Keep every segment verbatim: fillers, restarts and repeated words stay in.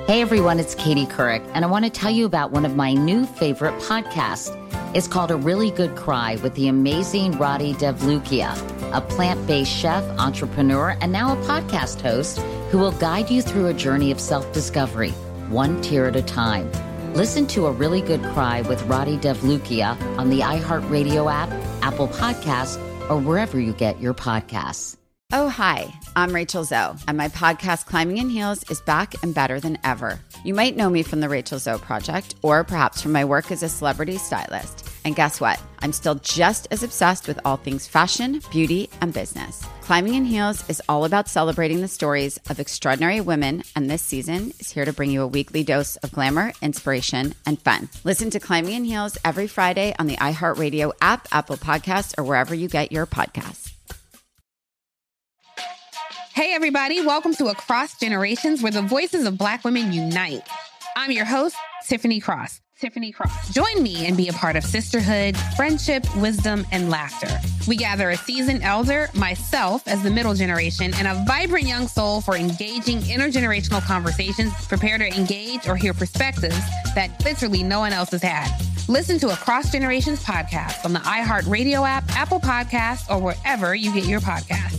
Hey everyone, it's Katie Couric, and I want to tell you about one of my new favorite podcasts. It's called A Really Good Cry with the amazing Rati Devlukia, a plant-based chef, entrepreneur, and now a podcast host who will guide you through a journey of self-discovery, one tear at a time. Listen to A Really Good Cry with Rati Devlukia on the iHeartRadio app, Apple Podcasts, or wherever you get your podcasts. Oh, hi, I'm Rachel Zoe, and my podcast, Climbing in Heels, is back and better than ever. You might know me from the Rachel Zoe Project, or perhaps from my work as a celebrity stylist. And guess what? I'm still just as obsessed with all things fashion, beauty, and business. Climbing in Heels is all about celebrating the stories of extraordinary women, and this season is here to bring you a weekly dose of glamour, inspiration, and fun. Listen to Climbing in Heels every Friday on the iHeartRadio app, Apple Podcasts, or wherever you get your podcasts. Hey, everybody. Welcome to Across Generations, where the voices of Black women unite. I'm your host, Tiffany Cross. Tiffany Cross. Join me and be a part of sisterhood, friendship, wisdom, and laughter. We gather a seasoned elder, myself as the middle generation, and a vibrant young soul for engaging intergenerational conversations. Prepare to engage or hear perspectives that literally no one else has had. Listen to Across Generations podcast on the iHeartRadio app, Apple Podcasts, or wherever you get your podcasts.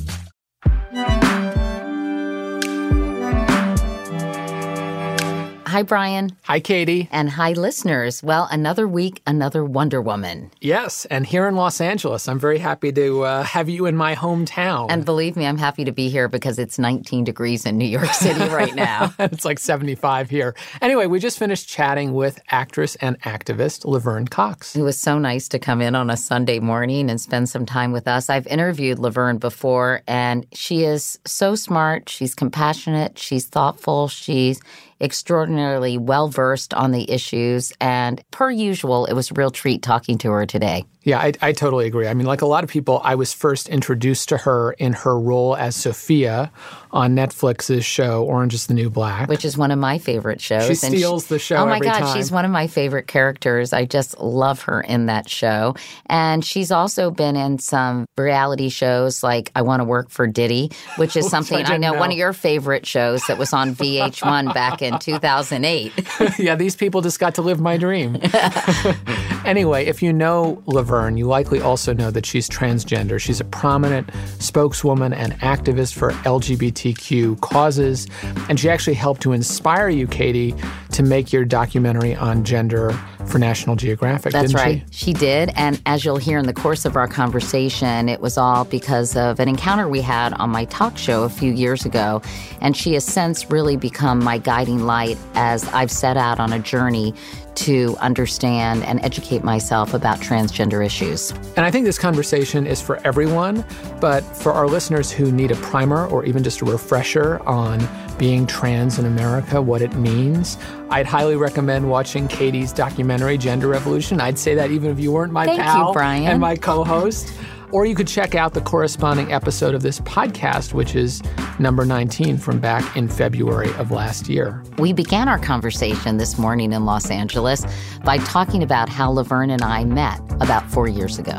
Hi, Brian. Hi, Katie. And hi, listeners. Well, another week, another Wonder Woman. Yes, and here in Los Angeles, I'm very happy to uh, have you in my hometown. And believe me, I'm happy to be here because it's nineteen degrees in New York City right now. It's like seventy-five here. Anyway, we just finished chatting with actress and activist Laverne Cox. It was so nice to come in on a Sunday morning and spend some time with us. I've interviewed Laverne before, and she is so smart. She's compassionate. She's thoughtful. She's extraordinarily well-versed on the issues. And per usual, it was a real treat talking to her today. Yeah, I, I totally agree. I mean, like a lot of people, I was first introduced to her in her role as Sophia on Netflix's show Orange is the New Black. Which is one of my favorite shows. She steals she, the show Oh my every God, time. She's one of my favorite characters. I just love her in that show. And she's also been in some reality shows like I Want to Work for Diddy, which is something I, I know, know one of your favorite shows that was on V H one back in two thousand eight. Yeah, these people just got to live my dream. Anyway, if you know Laverne, you likely also know that she's transgender. She's a prominent spokeswoman and activist for L G B T Q causes, and she actually helped to inspire you, Katie, to make your documentary on gender for National Geographic, That's didn't right. she? She did, and as you'll hear in the course of our conversation, it was all because of an encounter we had on my talk show a few years ago, and she has since really become my guiding light as I've set out on a journey to understand and educate myself about transgender issues. And I think this conversation is for everyone, but for our listeners who need a primer or even just a refresher on being trans in America, what it means, I'd highly recommend watching Katie's documentary, Gender Revolution. I'd say that even if you weren't my Thank pal you, Brian. and my co-host. Or you could check out the corresponding episode of this podcast, which is number nineteen from back in February of last year. We began our conversation this morning in Los Angeles by talking about how Laverne and I met about four years ago.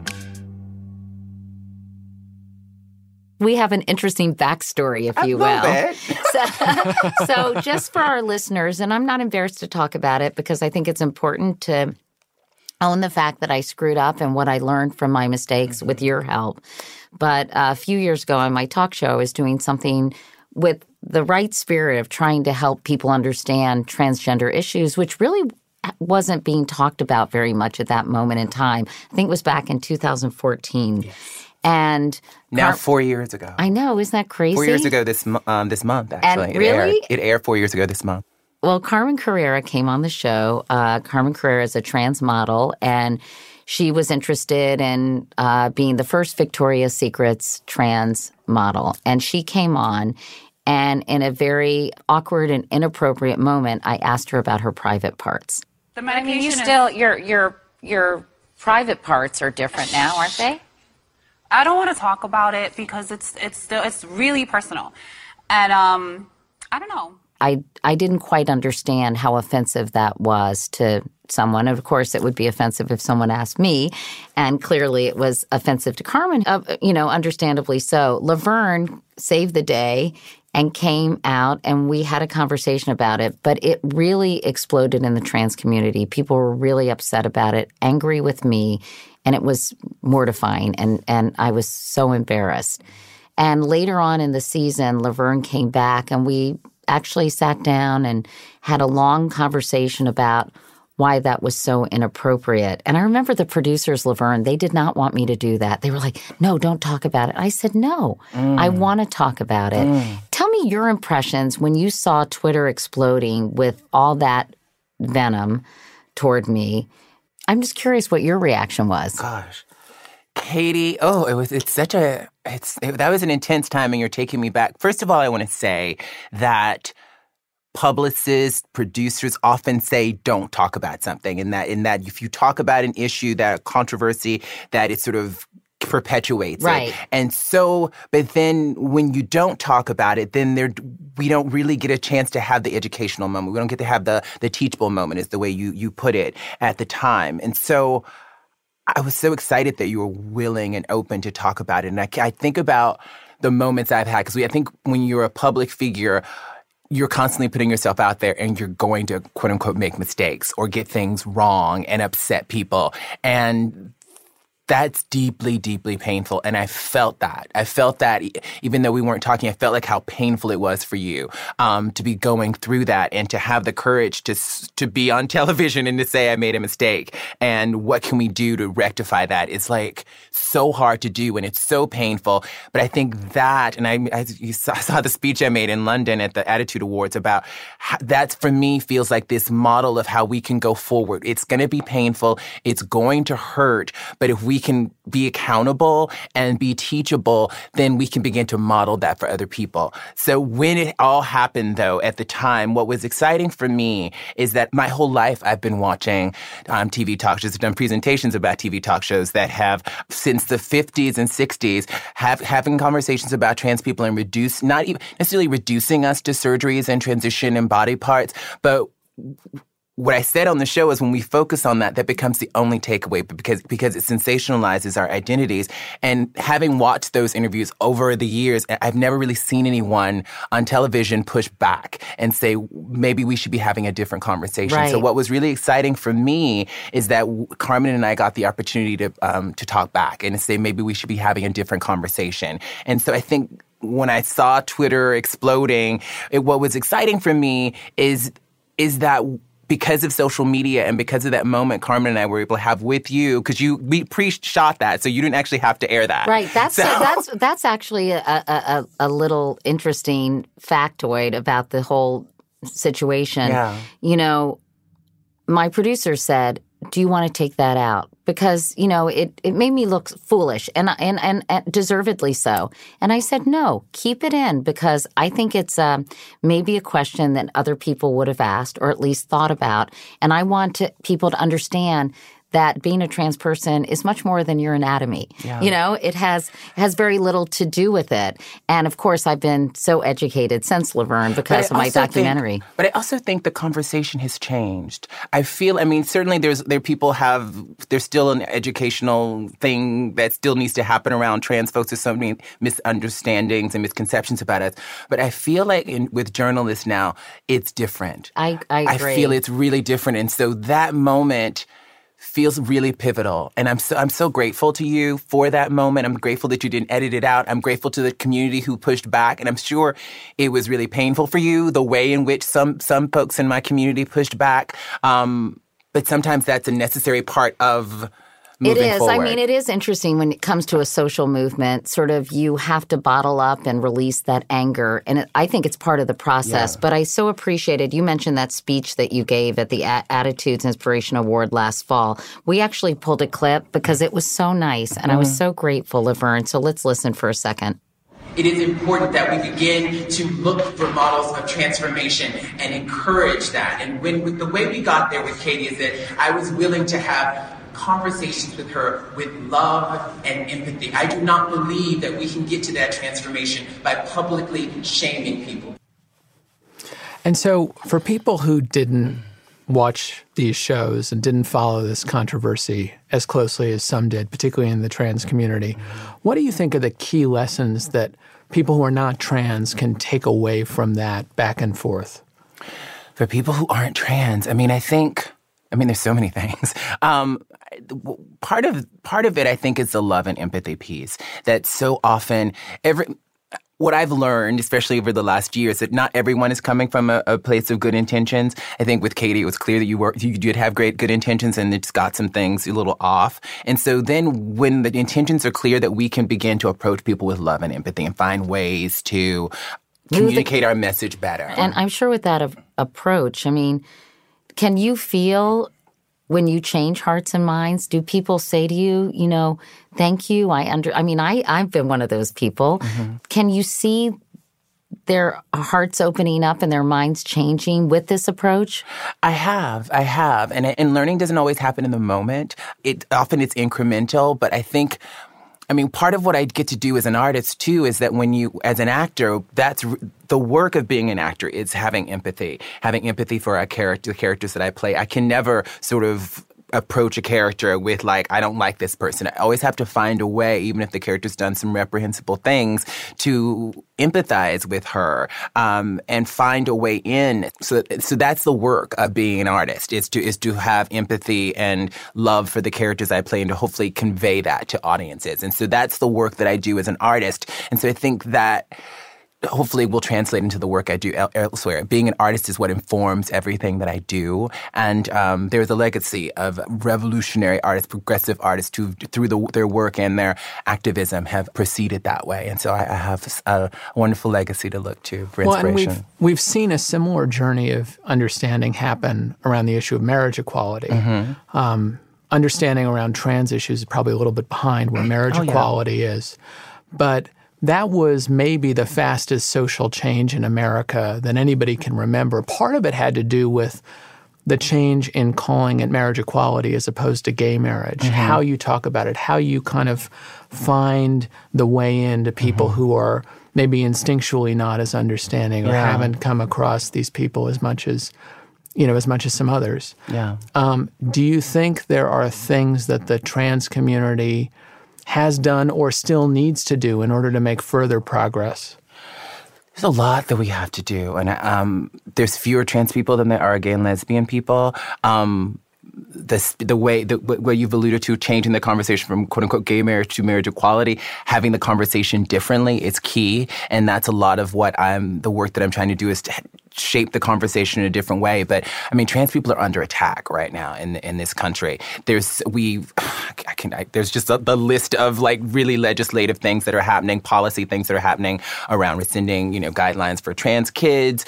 We have an interesting backstory, if you will. So, so just for our listeners, and I'm not embarrassed to talk about it because I think it's important to own the fact that I screwed up and what I learned from my mistakes with your help. But uh, a few years ago on my talk show, I was doing something with the right spirit of trying to help people understand transgender issues, which really wasn't being talked about very much at that moment in time. I think it was back in two thousand fourteen. Yes. And now Car- four years ago. I know, isn't that crazy? Four years ago this um, this month, actually. And it really? Aired. It aired four years ago this month. Well, Carmen Carrera came on the show. Uh, Carmen Carrera is a trans model, and she was interested in uh, being the first Victoria's Secret's trans model. And she came on, and in a very awkward and inappropriate moment, I asked her about her private parts. The medication I mean, you is- still, your your your private parts are different now, aren't they? I don't want to talk about it because it's it's still it's really personal, and um, I don't know. I I didn't quite understand how offensive that was to someone. Of course, it would be offensive if someone asked me, and clearly it was offensive to Carmen, uh, you know, understandably so. Laverne saved the day and came out, and we had a conversation about it, but it really exploded in the trans community. People were really upset about it, angry with me, and it was mortifying, and, and I was so embarrassed. And later on in the season, Laverne came back, and we actually sat down and had a long conversation about why that was so inappropriate. And I remember the producers, Laverne, they did not want me to do that. They were like, no, don't talk about it. I said, no, mm. I want to talk about it. Mm. Tell me your impressions when you saw Twitter exploding with all that venom toward me. I'm just curious what your reaction was. Gosh. Katie, oh, it was, it's such a, it's, it, that was an intense time, and you're taking me back. First of all, I want to say that publicists, producers often say, don't talk about something. And that, in that if you talk about an issue, that controversy, that it sort of perpetuates right. it. And so, but then when you don't talk about it, then there, we don't really get a chance to have the educational moment. We don't get to have the, the teachable moment, is the way you, you put it at the time. And so I was so excited that you were willing and open to talk about it. And I, I think about the moments I've had, because I think when you're a public figure, you're constantly putting yourself out there, and you're going to, quote unquote, make mistakes or get things wrong and upset people. And that's deeply, deeply painful. And I felt that. I felt that even though we weren't talking, I felt like how painful it was for you um, to be going through that, and to have the courage to to be on television and to say, I made a mistake. And what can we do to rectify that? It's like so hard to do, and it's so painful. But I think that, and I, I you saw, saw the speech I made in London at the Attitude Awards about how, that, for me, feels like this model of how we can go forward. It's going to be painful. It's going to hurt. But if we can be accountable and be teachable, then we can begin to model that for other people. So when it all happened, though, at the time, what was exciting for me is that my whole life I've been watching um, T V talk shows. I've done presentations about T V talk shows that have, since the fifties and sixties, have having conversations about trans people and reduce, not even necessarily reducing us to surgeries and transition and body parts, but what I said on the show is when we focus on that, that becomes the only takeaway, because because it sensationalizes our identities. And having watched those interviews over the years, I've never really seen anyone on television push back and say, maybe we should be having a different conversation. Right. So what was really exciting for me is that Carmen and I got the opportunity to um, to talk back and to say, maybe we should be having a different conversation. And so I think when I saw Twitter exploding, it, what was exciting for me is is that because of social media and because of that moment Carmen and I were able to have with you, because you we pre-shot that, so you didn't actually have to air that. Right. That's so. a, that's that's actually a, a, a little interesting factoid about the whole situation. Yeah. You know, my producer said, do you want to take that out? Because, you know, it, it made me look foolish, and, and and and deservedly so. And I said, no, keep it in, because I think it's uh, maybe a question that other people would have asked or at least thought about. And I want to, people to understand that being a trans person is much more than your anatomy. Yeah. You know, it has has very little to do with it. And of course, I've been so educated since Laverne because of my documentary. Think, but I also think the conversation has changed. I feel, I mean, certainly there's there people have, there's still an educational thing that still needs to happen around trans folks. There's so many misunderstandings and misconceptions about us. But I feel like in, with journalists now, it's different. I, I agree. I feel it's really different. And so that moment feels really pivotal. And I'm so I'm so grateful to you for that moment. I'm grateful that you didn't edit it out. I'm grateful to the community who pushed back. And I'm sure it was really painful for you, the way in which some some folks in my community pushed back. Um, but sometimes that's a necessary part of moving It is. forward. I mean, it is interesting when it comes to a social movement, sort of you have to bottle up and release that anger. And it, I think it's part of the process. Yeah. But I so appreciated, you mentioned that speech that you gave at the A- Attitudes Inspiration Award last fall. We actually pulled a clip because it was so nice. And mm. I was so grateful, Laverne. So let's listen for a second. It is important that we begin to look for models of transformation and encourage that. And when with the way we got there with Katie is that I was willing to have conversations with her with love and empathy. I do not believe that we can get to that transformation by publicly shaming people. And so for people who didn't watch these shows and didn't follow this controversy as closely as some did, particularly in the trans community, what do you think are the key lessons that people who are not trans can take away from that back and forth? For people who aren't trans, I mean, I think, I mean, there's so many things. Um, part of part of it, I think, is the love and empathy piece. That so often, every what I've learned, especially over the last year, is that not everyone is coming from a, a place of good intentions. I think with Katie, it was clear that you were you did have great good intentions, and it's got some things a little off. And so then, when the intentions are clear, that we can begin to approach people with love and empathy and find ways to communicate our message better. And I'm sure with that a- approach, I mean, can you feel when you change hearts and minds? Do people say to you, you know, thank you, I under, I mean, I, I've been one of those people. Mm-hmm. Can you see their hearts opening up and their minds changing with this approach? I have. I have. And, and learning doesn't always happen in the moment. It often it's incremental, but I think I mean, part of what I get to do as an artist, too, is that when you, as an actor, that's the work of being an actor is having empathy, having empathy for our character, the characters that I play. I can never sort of approach a character with, like, I don't like this person. I always have to find a way, even if the character's done some reprehensible things, to empathize with her um, and find a way in. So, so that's the work of being an artist, is to is to have empathy and love for the characters I play and to hopefully convey that to audiences. And so that's the work that I do as an artist. And so I think that hopefully will translate into the work I do elsewhere. Being an artist is what informs everything that I do. And um, there's a legacy of revolutionary artists, progressive artists who, through the, their work and their activism, have proceeded that way. And so I, I have a wonderful legacy to look to for inspiration. Well, and we've, we've seen a similar journey of understanding happen around the issue of marriage equality. Mm-hmm. Um, understanding around trans issues is probably a little bit behind where marriage oh, equality yeah. is. But that was maybe the fastest social change in America that anybody can remember. Part of it had to do with the change in calling it marriage equality as opposed to gay marriage, mm-hmm. how you talk about it, how you kind of find the way into people mm-hmm. who are maybe instinctually not as understanding or yeah. haven't come across these people as much as, you know, as much as some others. Yeah. Um, do you think there are things that the trans community has done or still needs to do in order to make further progress? There's a lot that we have to do. And um, there's fewer trans people than there are gay and lesbian people. Um, the, the way the, what you've alluded to, changing the conversation from quote-unquote gay marriage to marriage equality, having the conversation differently is key. And that's a lot of what I'm, the work that I'm trying to do is to shape the conversation in a different way. But I mean, trans people are under attack right now in in this country. There's we, I can I, there's just a, the list of like really legislative things that are happening, policy things that are happening around rescinding, you know, guidelines for trans kids,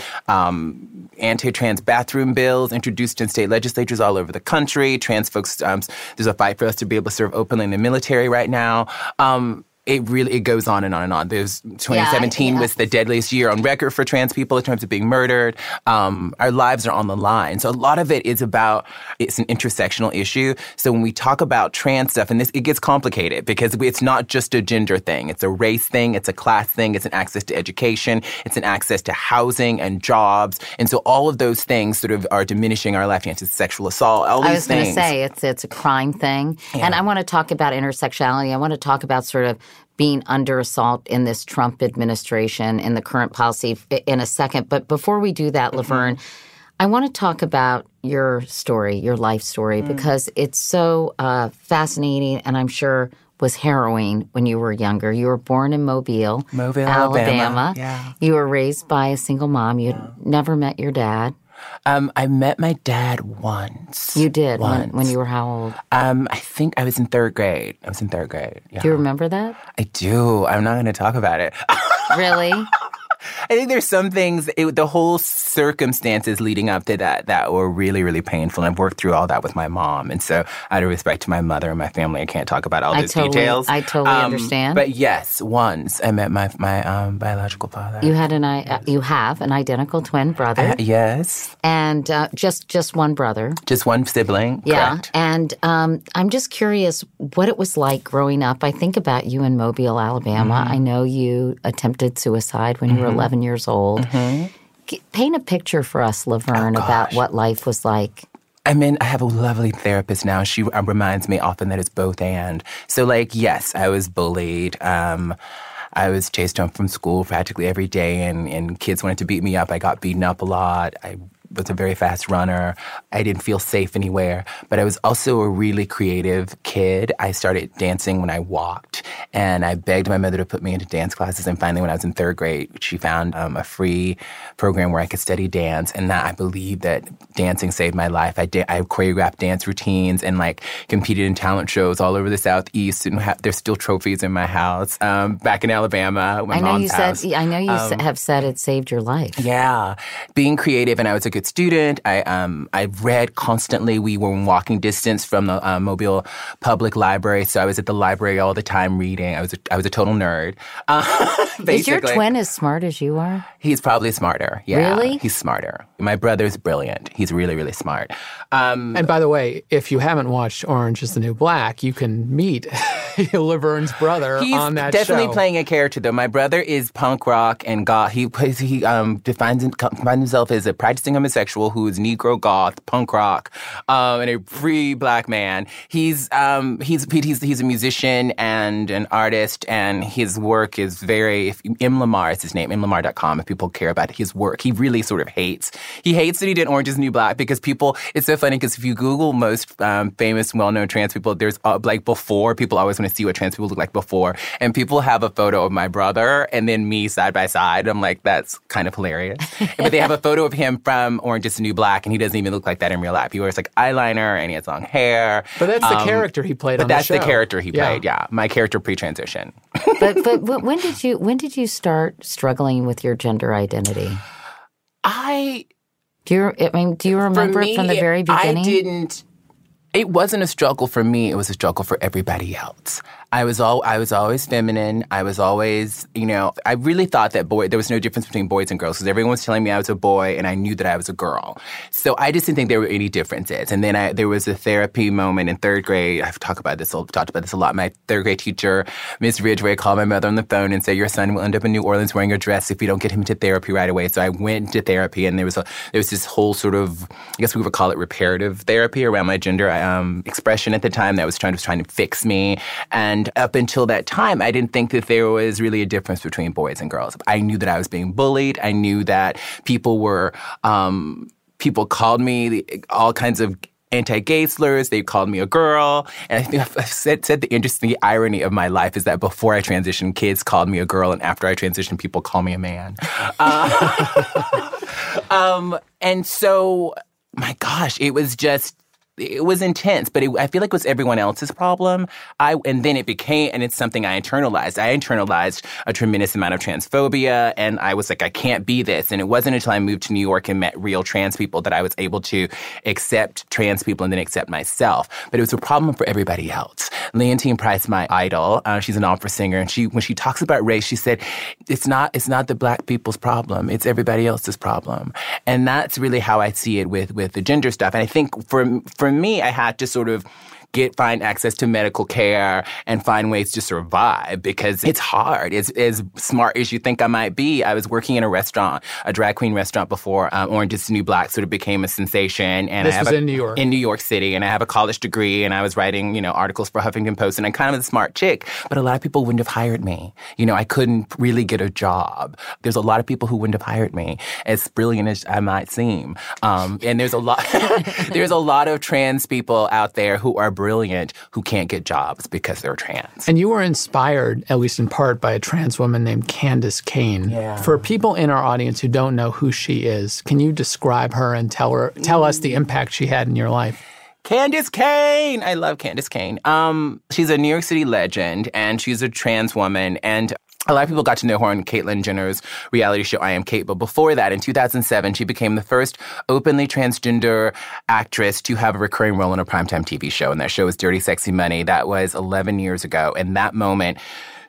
um, anti-trans bathroom bills introduced in state legislatures all over the country. Trans folks, um, there's a fight for us to be able to serve openly in the military right now. Um, It really it goes on and on and on. There's twenty seventeen yeah, yeah. was the deadliest year on record for trans people in terms of being murdered. Um, our lives are on the line. So a lot of it is about, it's an intersectional issue. So when we talk about trans stuff, and this it gets complicated because it's not just a gender thing. It's a race thing. It's a class thing. It's an access to education. It's an access to housing and jobs. And so all of those things sort of are diminishing our life chances. Sexual assault, all these I was things. going to say it's it's a crime thing. Yeah. And I want to talk about intersectionality. I want to talk about sort of being under assault in this Trump administration, in the current policy in a second. But before we do that, Laverne, mm-hmm. I want to talk about your story, your life story, mm. because it's so uh, fascinating and I'm sure was harrowing when you were younger. You were born in Mobile, Mobile, Alabama. Alabama. Yeah. You were raised by a single mom. You had yeah. never met your dad. Um, I met my dad once. You did? Once. When, when you were how old? Um, I think I was in third grade. I was in third grade. Yeah. Do you remember that? I do. I'm not going to talk about it. Really? I think there's some things, it, the whole circumstances leading up to that that were really, really painful. And I've worked through all that with my mom. And so out of respect to my mother and my family, I can't talk about all I those totally, details. I totally um, understand. But yes, once I met my my um, biological father. You had an uh, you have an identical twin brother. Uh, yes. And uh, just just one brother. Just one sibling. Yeah. Correct. And um, I'm just curious what it was like growing up. I think about you in Mobile, Alabama. Mm-hmm. I know you attempted suicide when mm-hmm. you were eleven years old. Mm-hmm. paint a picture for us, Laverne, oh, about what life was like. I mean, I have a lovely therapist now. She uh, reminds me often that it's both and. So, like, yes, I was bullied. Um, I was chased home from school practically every day, and, and kids wanted to beat me up. I got beaten up a lot. I was a very fast runner. I didn't feel safe anywhere. But I was also a really creative kid. I started dancing when I walked, and I begged my mother to put me into dance classes. And finally, when I was in third grade, she found um, a free program where I could study dance. And that, I believe that dancing saved my life. I, da- I choreographed dance routines and, like, competed in talent shows all over the Southeast. And ha- there's still trophies in my house um, back in Alabama. My I know mom's you house. said. I know you um, have said it saved your life. Yeah, being creative, and I was a good student. I um I read constantly. We were in walking distance from the uh, Mobile Public Library, so I was at the library all the time reading. I was a, I was a total nerd. Uh, Is your twin as smart as you are? He's probably smarter. Yeah, really? He's smarter. My brother's brilliant. He's really really smart. Um, and by the way, if you haven't watched Orange Is the New Black, you can meet Laverne's brother he's on that definitely show. playing a character, though. My brother is punk rock and goth. He plays. He um defines, defines himself as a practicing homosexual who is Negro goth, punk rock, um, and a free black man. He's um he's he's he's a musician and an artist, and his work is very. If, M. Lamar is his name. M Lamar dot com. If people care about his work, he really sort of hates. He hates that he did Orange Is the New Black because people. It's so funny because if you Google most um, famous, well-known trans people, there's uh, like before. People always want to see what trans people look like before, and people have a photo of my brother and then me side by side. I'm like, that's kind of hilarious. But they have a photo of him from Orange Is the New Black, and he doesn't even look like that in real life. He wears like eyeliner and he has long hair. But that's the um, character he played but on the show. But that's the character he yeah. played, yeah. My character pre-transition. but but when did you when did you start struggling with your gender identity? I do you I mean do you remember me, it from the very beginning? I didn't. It wasn't a struggle for me. It was a struggle for everybody else. I was all I was always feminine. I was always, you know, I really thought that boy there was no difference between boys and girls because everyone was telling me I was a boy and I knew that I was a girl. So I just didn't think there were any differences. And then I, there was a therapy moment in third grade. I've talked about this. I've talked about this a lot. My third grade teacher, Miss Ridgway, called my mother on the phone and said, "Your son will end up in New Orleans wearing a dress if you don't get him into therapy right away." So I went to therapy, and there was a there was this whole sort of, I guess we would call it reparative therapy around my gender um, expression at the time that was trying was trying to fix me. And up until that time, I didn't think that there was really a difference between boys and girls. I knew that I was being bullied. I knew that people were, um, people called me all kinds of anti-gay slurs. They called me a girl. And I think I've said, said the interesting irony of my life is that before I transitioned, kids called me a girl. And after I transitioned, people call me a man. Uh, um, and so, my gosh, it was just, it was intense, but it, I feel like it was everyone else's problem. I and then it became, and it's something I internalized. I internalized a tremendous amount of transphobia, and I was like, I can't be this. And it wasn't until I moved to New York and met real trans people that I was able to accept trans people and then accept myself. But it was a problem for everybody else. Leontine Price, my idol, uh, she's an opera singer, and she when she talks about race, she said, "It's not it's not the black people's problem. It's everybody else's problem." And that's really how I see it with with the gender stuff. And I think for for For me, I had to sort of get find access to medical care and find ways to survive because it's hard. It's as smart as you think I might be. I was working in a restaurant, a drag queen restaurant before um, Orange Is the New Black sort of became a sensation. And this I have was a, in New York. In New York City. And I have a college degree and I was writing, you know, articles for Huffington Post and I'm kind of a smart chick. But a lot of people wouldn't have hired me. You know, I couldn't really get a job. There's a lot of people who wouldn't have hired me, as brilliant as I might seem. Um, and there's a lot, there's a lot of trans people out there who are brilliant who can't get jobs because they're trans. And you were inspired, at least in part, by a trans woman named Candace Kane. Yeah. For people in our audience who don't know who she is, can you describe her and tell her tell us the impact she had in your life? Candace Kane! I love Candace Kane. Um, she's a New York City legend, and she's a trans woman, and a lot of people got to know her on Caitlyn Jenner's reality show, I Am Kate. But before that, in two thousand seven, she became the first openly transgender actress to have a recurring role in a primetime T V show. And that show was Dirty Sexy Money. That was eleven years ago. And that moment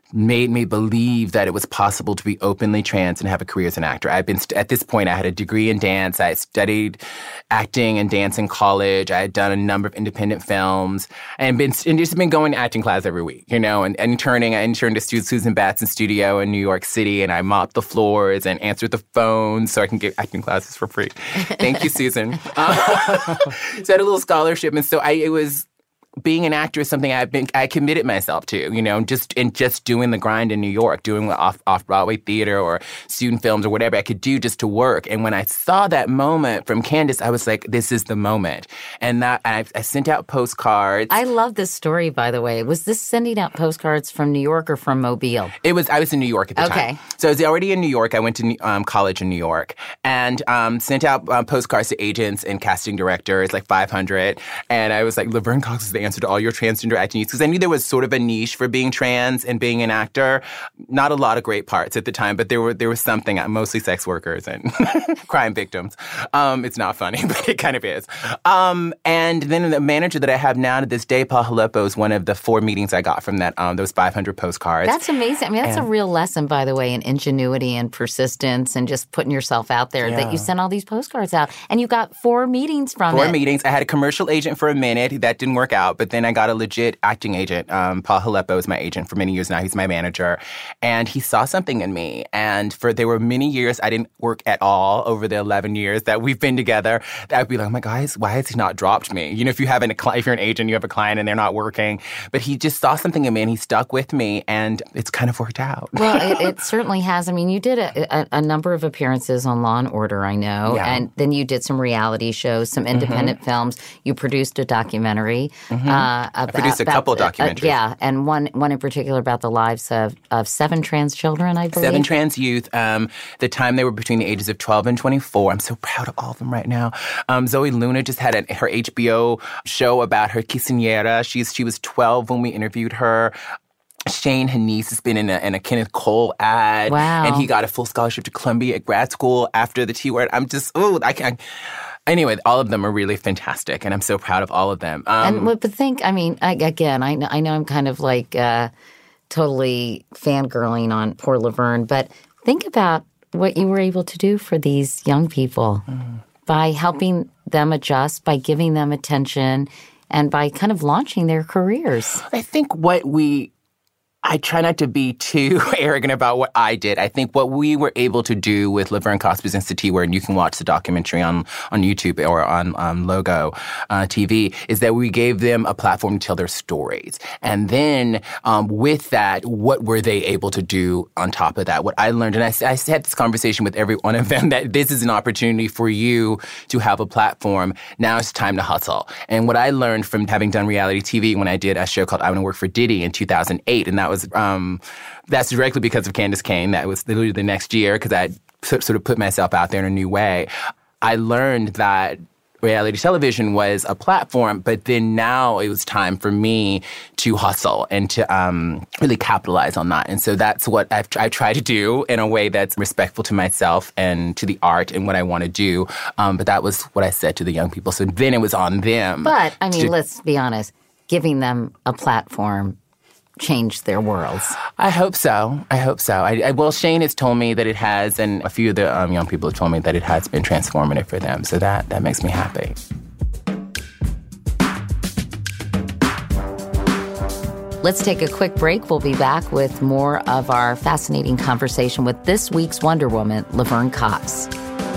made me believe that it was possible to be openly trans and have a career as an actor. I've been, st- at this point, I had a degree in dance. I had studied acting and dance in college. I had done a number of independent films and been and just been going to acting class every week, you know, and, and interning. I interned at Susan Batson Studio in New York City, and I mopped the floors and answered the phones so I can get acting classes for free. Thank you, Susan. Uh, so I had a little scholarship, and so I, it was... being an actor is something I've been I committed myself to, you know, just in just doing the grind in New York, doing off off Broadway theater or student films or whatever I could do just to work. And when I saw that moment from Candace, I was like, this is the moment. And that I, I sent out postcards. I love this story, by the way. Was this sending out postcards from New York or from Mobile? It was. I was in New York at the okay. time. So I was already in New York. I went to um, college in New York and um, sent out um, postcards to agents and casting directors, like five hundred. And I was like, Laverne Cox is the answer to all your transgender acting needs. Because I knew there was sort of a niche for being trans and being an actor. Not a lot of great parts at the time, but there were there was something, mostly sex workers and crime victims. Um, it's not funny, but it kind of is. Um, and then the manager that I have now to this day, Paul Haleppo, is one of the four meetings I got from that um, those five hundred postcards. That's amazing. I mean, that's and, a real lesson, by the way, in ingenuity and persistence and just putting yourself out there, yeah. that you sent all these postcards out. And you got four meetings from four it. Four meetings. I had a commercial agent for a minute. That didn't work out. But then I got a legit acting agent. Um, Paul Haleppo is my agent for many years now. He's my manager. And he saw something in me. And for there were many years I didn't work at all over the eleven years that we've been together. That I'd be like, oh my guys, why has he not dropped me? You know, if you have an, if you're an agent, you have a client and they're not working. But he just saw something in me and he stuck with me. And it's kind of worked out. Well, it, it certainly has. I mean, you did a, a, a number of appearances on Law and Order, I know. Yeah. And then you did some reality shows, some independent mm-hmm. films. You produced a documentary. Mm-hmm. Uh, about, I produced a about, couple documentaries. Uh, yeah, and one one in particular about the lives of, of seven trans children, I believe. Seven trans youth. Um, the time they were between the ages of twelve and twenty-four. I'm so proud of all of them right now. Um, Zoe Luna just had a, her H B O show about her quinceañera. She's she was twelve when we interviewed her. Shane Hanise has been in a, in a Kenneth Cole ad. Wow. And he got a full scholarship to Columbia at grad school after the T-word. I'm just, oh, I can't. Anyway, all of them are really fantastic, and I'm so proud of all of them. Um, and but think, I mean, I, again, I know, I know I'm kind of like uh, totally fangirling on poor Laverne, but think about what you were able to do for these young people mm. by helping them adjust, by giving them attention, and by kind of launching their careers. I think what we... I try not to be too arrogant about what I did. I think what we were able to do with Laverne Cox Presents the T-Word, and you can watch the documentary on, on YouTube or on um, Logo uh, T V, is that we gave them a platform to tell their stories. And then um, with that, what were they able to do on top of that? What I learned, and I, I had this conversation with every one of them, that this is an opportunity for you to have a platform. Now it's time to hustle. And what I learned from having done reality T V when I did a show called I Want to Work for Diddy in two thousand eight, and that was um, that's directly because of Candace Kane. That was literally the next year because I sort of put myself out there in a new way. I learned that reality television was a platform, but then now it was time for me to hustle and to um, really capitalize on that. And so that's what I've, I try to do in a way that's respectful to myself and to the art and what I want to do. Um, but that was what I said to the young people. So then it was on them. But, I mean, to, let's be honest, giving them a platform changed their worlds. I hope so. I hope so. I, I, well, Shane has told me that it has, and a few of the um, young people have told me that it has been transformative for them. So that, that makes me happy. Let's take a quick break. We'll be back with more of our fascinating conversation with this week's Wonder Woman, Laverne Cox.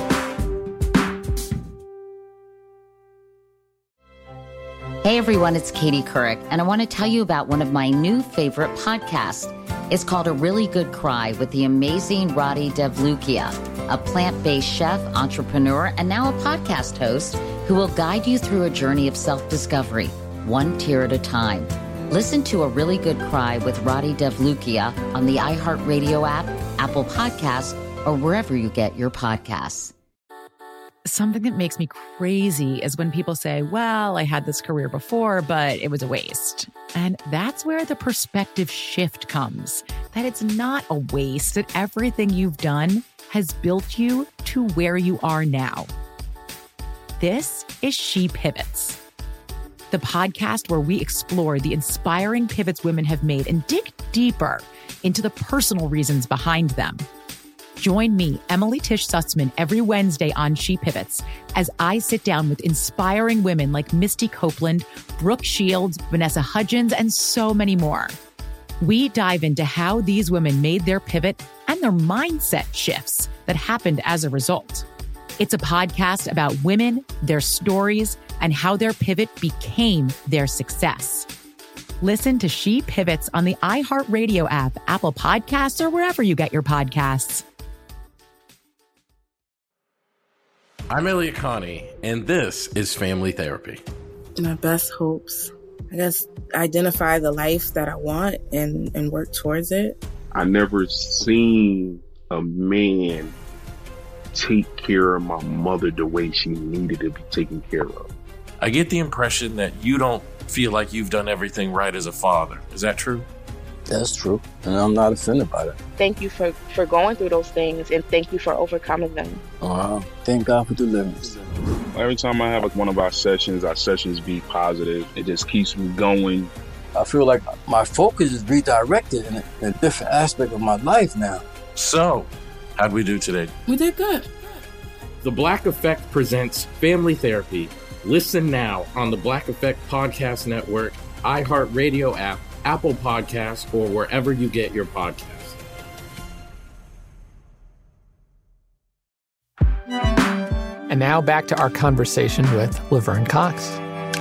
Hey everyone, it's Katie Couric, and I want to tell you about one of my new favorite podcasts. It's called A Really Good Cry with the amazing Rati Devlukia, a plant-based chef, entrepreneur, and now a podcast host who will guide you through a journey of self-discovery, one tear at a time. Listen to A Really Good Cry with Rati Devlukia on the iHeartRadio app, Apple Podcasts, or wherever you get your podcasts. Something that makes me crazy is when people say, well, I had this career before, but it was a waste. And that's where the perspective shift comes, that it's not a waste, that everything you've done has built you to where you are now. This is She Pivots, the podcast where we explore the inspiring pivots women have made and dig deeper into the personal reasons behind them. Join me, Emily Tish Sussman, every Wednesday on She Pivots as I sit down with inspiring women like Misty Copeland, Brooke Shields, Vanessa Hudgens, and so many more. We dive into how these women made their pivot and their mindset shifts that happened as a result. It's a podcast about women, their stories, and how their pivot became their success. Listen to She Pivots on the iHeartRadio app, Apple Podcasts, or wherever you get your podcasts. I'm Elliot Connie, and this is Family Therapy. My best hopes, I guess, identify the life that I want and, and work towards it. I never seen a man take care of my mother the way she needed to be taken care of. I get the impression that you don't feel like you've done everything right as a father. Is that true? That's true, and I'm not offended by that. Thank you for, for going through those things, and thank you for overcoming them. Wow. Thank God for deliverance. Every time I have like one of our sessions, our sessions be positive. It just keeps me going. I feel like my focus is redirected in a, in a different aspect of my life now. So, how'd we do today? We did good. The Black Effect presents Family Therapy. Listen now on the Black Effect Podcast Network, iHeartRadio app, Apple Podcasts, or wherever you get your podcasts. And now back to our conversation with Laverne Cox.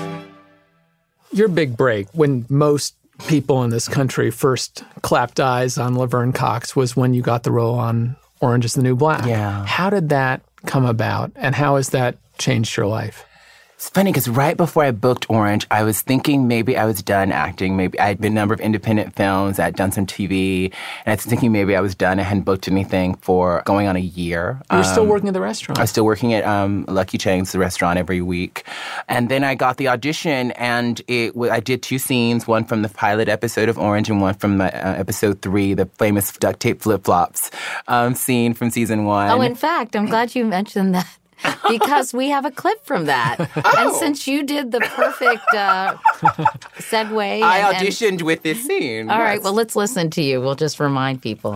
Your big break, when most people in this country first clapped eyes on Laverne Cox, was when you got the role on Orange is the New Black. Yeah. How did that come about, and how has that changed your life? It's funny because right before I booked Orange, I was thinking maybe I was done acting. Maybe I'd been a number of independent films. I'd done some T V. And I was thinking maybe I was done. I hadn't booked anything for going on a year. You were um, still working at the restaurant. I was still working at um, Lucky Chang's, the restaurant, every week. And then I got the audition, and it I did two scenes, one from the pilot episode of Orange and one from the, uh, episode three, the famous duct tape flip-flops um, scene from season one. Oh, in fact, I'm glad you mentioned that. Because we have a clip from that. Oh. And since you did the perfect uh, segue. And, I auditioned and, with this scene. All yes. right, well, let's listen to you. We'll just remind people.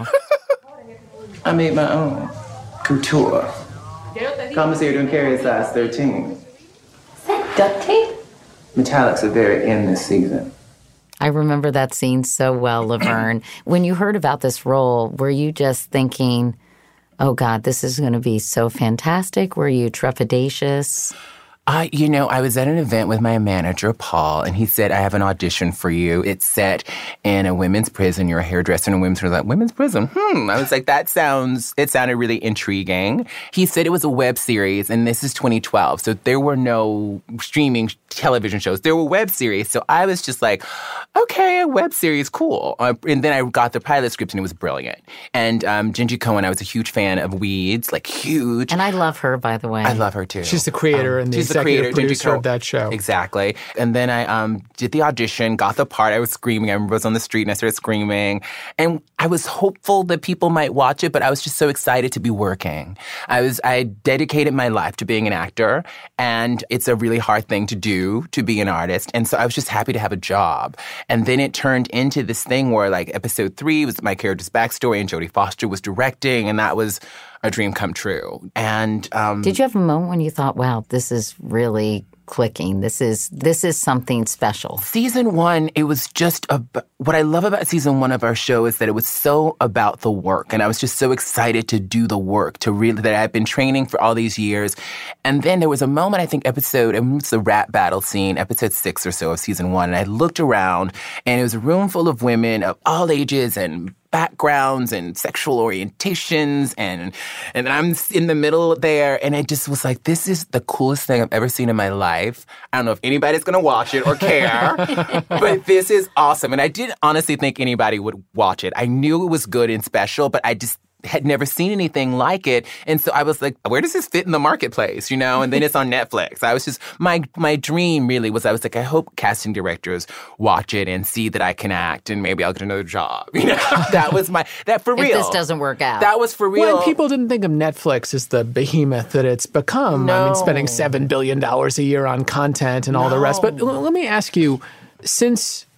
I made my own couture. Commissary don't carry a size thirteen. Is that duct tape? Metallics are very in this season. I remember that scene so well, Laverne. When you heard about this role, were you just thinking, oh, God, this is going to be so fantastic? Were you trepidatious? I, you know, I was at an event with my manager, Paul, and he said, I have an audition for you. It's set in a women's prison. You're a hairdresser in a women's prison. Like, women's prison? Hmm. I was like, that sounds, it sounded really intriguing. He said it was a web series, and this is twenty twelve. So there were no streaming television shows. There were web series. So I was just like, okay, a web series, cool. Uh, and then I got the pilot script, and it was brilliant. And um, Jenji Cohen, I was a huge fan of Weeds, like huge. And I love her, by the way. I love her, too. She's the creator um, and the executive creator, producer of that show. Exactly. And then I um, did the audition, got the part. I was screaming. I remember I was on the street, and I started screaming. And I was hopeful that people might watch it, but I was just so excited to be working. I was I dedicated my life to being an actor, and it's a really hard thing to do, to be an artist. And so I was just happy to have a job. And then it turned into this thing where, like, episode three was my character's backstory, and Jodie Foster was directing, and that was a dream come true. And um, did you have a moment when you thought, wow, this is really clicking? This is this is something special. Season one, it was just a, what I love about season one of our show is that it was so about the work, and I was just so excited to do the work, to really that I've been training for all these years. And then there was a moment, I think episode, it was the rap battle scene, episode six or so of season one, and I looked around, and it was a room full of women of all ages and backgrounds and sexual orientations, and and I'm in the middle there, and it just was like, this is the coolest thing I've ever seen in my life. I don't know if anybody's going to watch it or care, but this is awesome. And I didn't honestly think anybody would watch it. I knew it was good and special, but I just had never seen anything like it. And so I was like, where does this fit in the marketplace, you know? And then it's on Netflix. I was just, my my dream really was, I was like, I hope casting directors watch it and see that I can act, and maybe I'll get another job. You know, that was my, that for real. If this doesn't work out. That was for real. Well, people didn't think of Netflix as the behemoth that it's become. No. I mean, spending seven billion dollars a year on content and all no. the rest. But l- let me ask you, since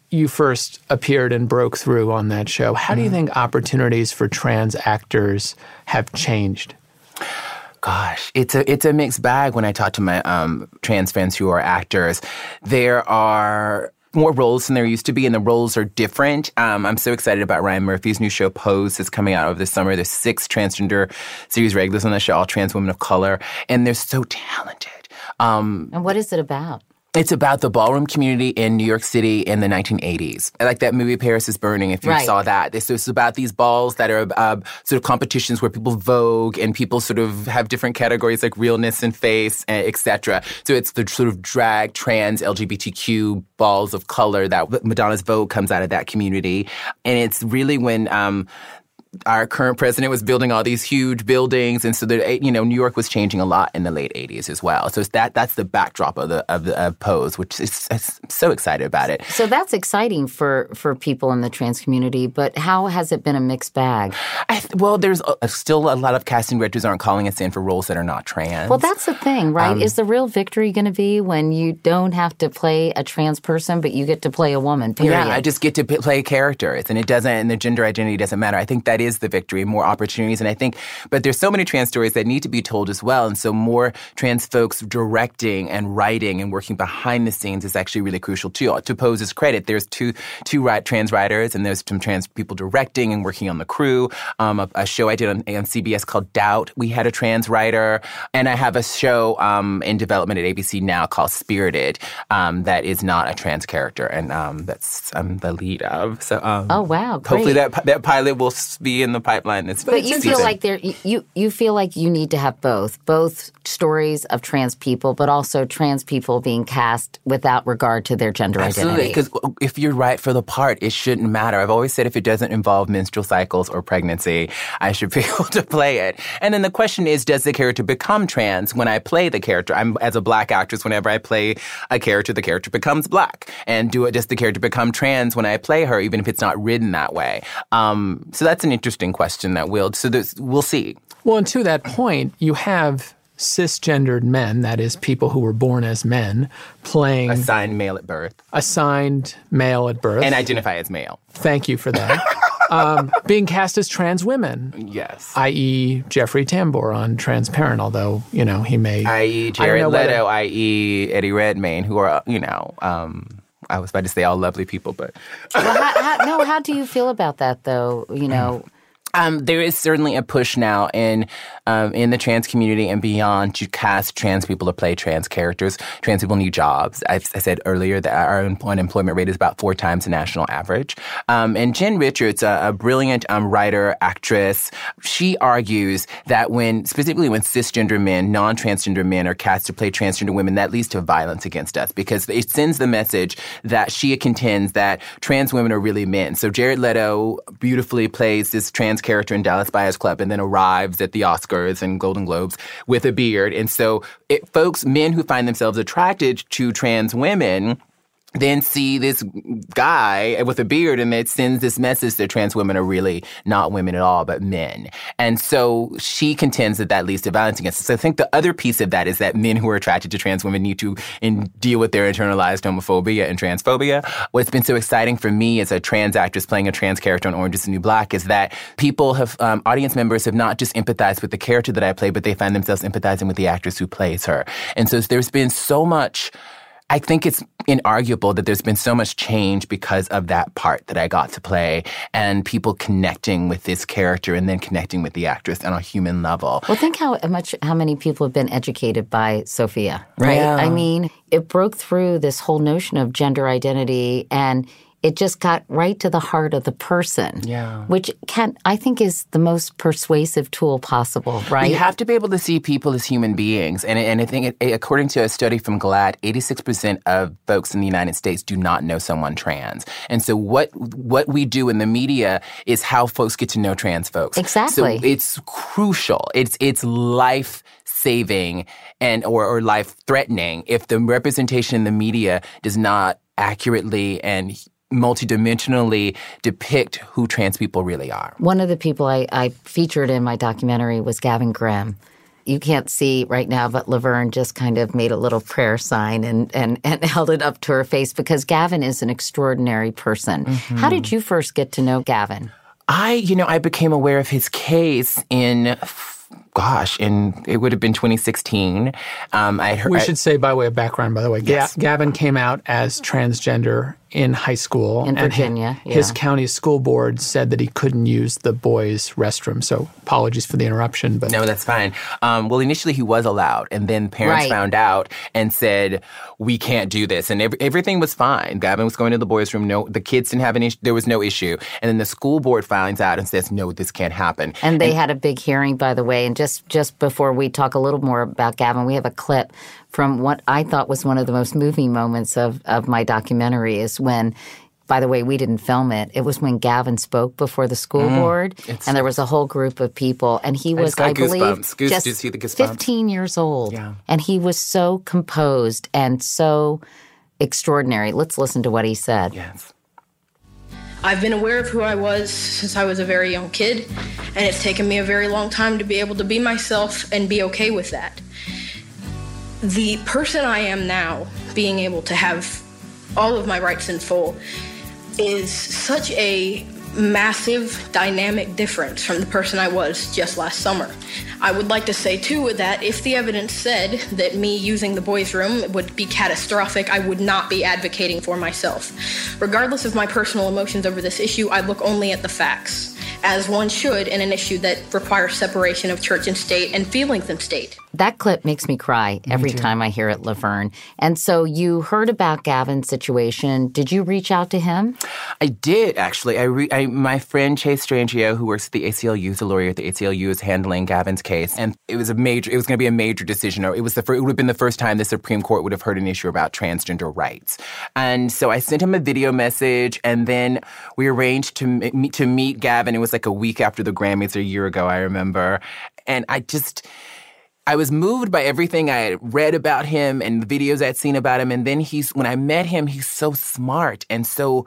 you first appeared and broke through on that show, how do you think opportunities for trans actors have changed? Gosh, it's a it's a mixed bag when I talk to my um, trans friends who are actors. There are more roles than there used to be, and the roles are different. Um, I'm so excited about Ryan Murphy's new show, Pose, is coming out over the summer. There's six transgender series regulars on the show, all trans women of color, and they're so talented. Um, and what is it about? It's about the ballroom community in New York City in the nineteen eighties. Like that movie Paris is Burning, if you right. saw that. This is about these balls that are uh, sort of competitions where people vogue and people sort of have different categories like realness and face, et cetera. So it's the sort of drag, trans, L G B T Q balls of color that Madonna's Vogue comes out of that community. And it's really when... Um, our current president was building all these huge buildings, and so the, you know, New York was changing a lot in the late eighties as well. So it's that that's the backdrop of the of the of Pose, which is I'm so excited about it. So that's exciting for for people in the trans community. But how has it been a mixed bag? I, well, there's a, still a lot of casting directors aren't calling us in for roles that are not trans. Well, that's the thing, right? Um, is the real victory going to be when you don't have to play a trans person, but you get to play a woman? Period. Yeah, I just get to p- play characters, and it doesn't, and the gender identity doesn't matter. I think that is the victory, more opportunities. And I think, but there's so many trans stories that need to be told as well. And so more trans folks directing and writing and working behind the scenes is actually really crucial too. To Pose's credit, there's two two right, trans writers and there's some trans people directing and working on the crew. Um, a, a show I did on, on C B S called Doubt, we had a trans writer. And I have a show um, in development at A B C now called Spirited um, that is not a trans character. And um, that's I'm the lead of. So um, oh, wow. Great. Hopefully that that pilot will be in the pipeline. It's, but it's you season. feel like there, you you feel like you need to have both, both stories of trans people, but also trans people being cast without regard to their gender Absolutely, identity. Because if you're right for the part, it shouldn't matter. I've always said if it doesn't involve menstrual cycles or pregnancy, I should be able to play it. And then the question is, does the character become trans when I play the character? I'm as a black actress, whenever I play a character, the character becomes black. And do it? Does the character become trans when I play her, even if it's not written that way? Um, so that's an interesting question that we'll so we'll see. Well, and to that point, you have cisgendered men, that is, people who were born as men, playing assigned male at birth, assigned male at birth, and identify as male. Thank you for that. um, being cast as trans women, yes, that is, Jeffrey Tambor on Transparent. Although you know he may, that is, Jared Leto, that is, Eddie Redmayne, who are you know. Um, I was about to say all lovely people, but well, how, how, no. How do you feel about that, though? You know. Um, there is certainly a push now in um, in the trans community and beyond to cast trans people to play trans characters. Trans people need jobs. I, I said earlier that our unemployment rate is about four times the national average. Um, and Jen Richards, a, a brilliant um, writer, actress, she argues that when, specifically when cisgender men, non-transgender men are cast to play transgender women, that leads to violence against us because it sends the message that she contends that trans women are really men. So Jared Leto beautifully plays this trans character in Dallas Buyers Club and then arrives at the Oscars and Golden Globes with a beard. And so it, folks, men who find themselves attracted to trans women then see this guy with a beard and it sends this message that trans women are really not women at all, but men. And so she contends that that leads to violence against us. So I think the other piece of that is that men who are attracted to trans women need to in, deal with their internalized homophobia and transphobia. What's been so exciting for me as a trans actress playing a trans character on Orange is the New Black is that people have, um, audience members have not just empathized with the character that I play, but they find themselves empathizing with the actress who plays her. And so there's been so much... I think it's inarguable that there's been so much change because of that part that I got to play and people connecting with this character and then connecting with the actress on a human level. Well, think how much, how many people have been educated by Sophia, right? Yeah. I mean, it broke through this whole notion of gender identity and it just got right to the heart of the person, yeah. which can I think is the most persuasive tool possible, right? You have to be able to see people as human beings. And, and I think it, according to a study from GLAAD, eighty-six percent of folks in the United States do not know someone trans. And so what what we do in the media is how folks get to know trans folks. Exactly. So it's crucial. It's it's life saving and or, or life threatening if the representation in the media does not accurately and multidimensionally depict who trans people really are. One of the people I, I featured in my documentary was Gavin Grimm. you can't see right now, but Laverne just kind of made a little prayer sign and, and, and held it up to her face because Gavin is an extraordinary person. Mm-hmm. How did you first get to know Gavin? I, you know, I became aware of his case in... Gosh, and it would have been twenty sixteen. Um, I heard, we should say, by way of background, by the way, yes. Ga- Gavin came out as transgender in high school. In Virginia, his, yeah. his county school board said that he couldn't use the boys' restroom. So apologies for the interruption. But no, that's fine. Um, well, initially he was allowed, and then parents right. found out and said, we can't do this. And every, everything was fine. Gavin was going to the boys' room. No, the kids didn't have an issue. There was no issue. And then the school board finds out and says, no, this can't happen. And they and, had a big hearing, by the way. And just, just before we talk a little more about Gavin, we have a clip from what I thought was one of the most moving moments of, of my documentary is when, by the way, we didn't film it. It was when Gavin spoke before the school mm, board, and there was a whole group of people. And he was, I, I believe, Goose, just did you see the fifteen years old. Yeah. And he was so composed and so extraordinary. Let's listen to what he said. Yes. I've been aware of who I was since I was a very young kid, and it's taken me a very long time to be able to be myself and be okay with that. The person I am now, being able to have all of my rights in full, is such a massive dynamic difference from the person I was just last summer. I would like to say, too, that if the evidence said that me using the boys' room would be catastrophic, I would not be advocating for myself. Regardless of my personal emotions over this issue, I look only at the facts, as one should in an issue that requires separation of church and state and feelings and state. That clip makes me cry every me time I hear it, Laverne. And so you heard about Gavin's situation. Did you reach out to him? I did, actually. I, re- I My friend Chase Strangio, who works at the A C L U, is a lawyer at the A C L U, is handling Gavin's case. And it was a major, it was going to be a major decision. Or it was the first, it would have been the first time the Supreme Court would have heard an issue about transgender rights. And so I sent him a video message, and then we arranged to meet, to meet Gavin. It was like a week after the Grammys a year ago, I remember. And I just... I was moved by everything I had read about him and the videos I'd seen about him. And then he's, when I met him, he's so smart and so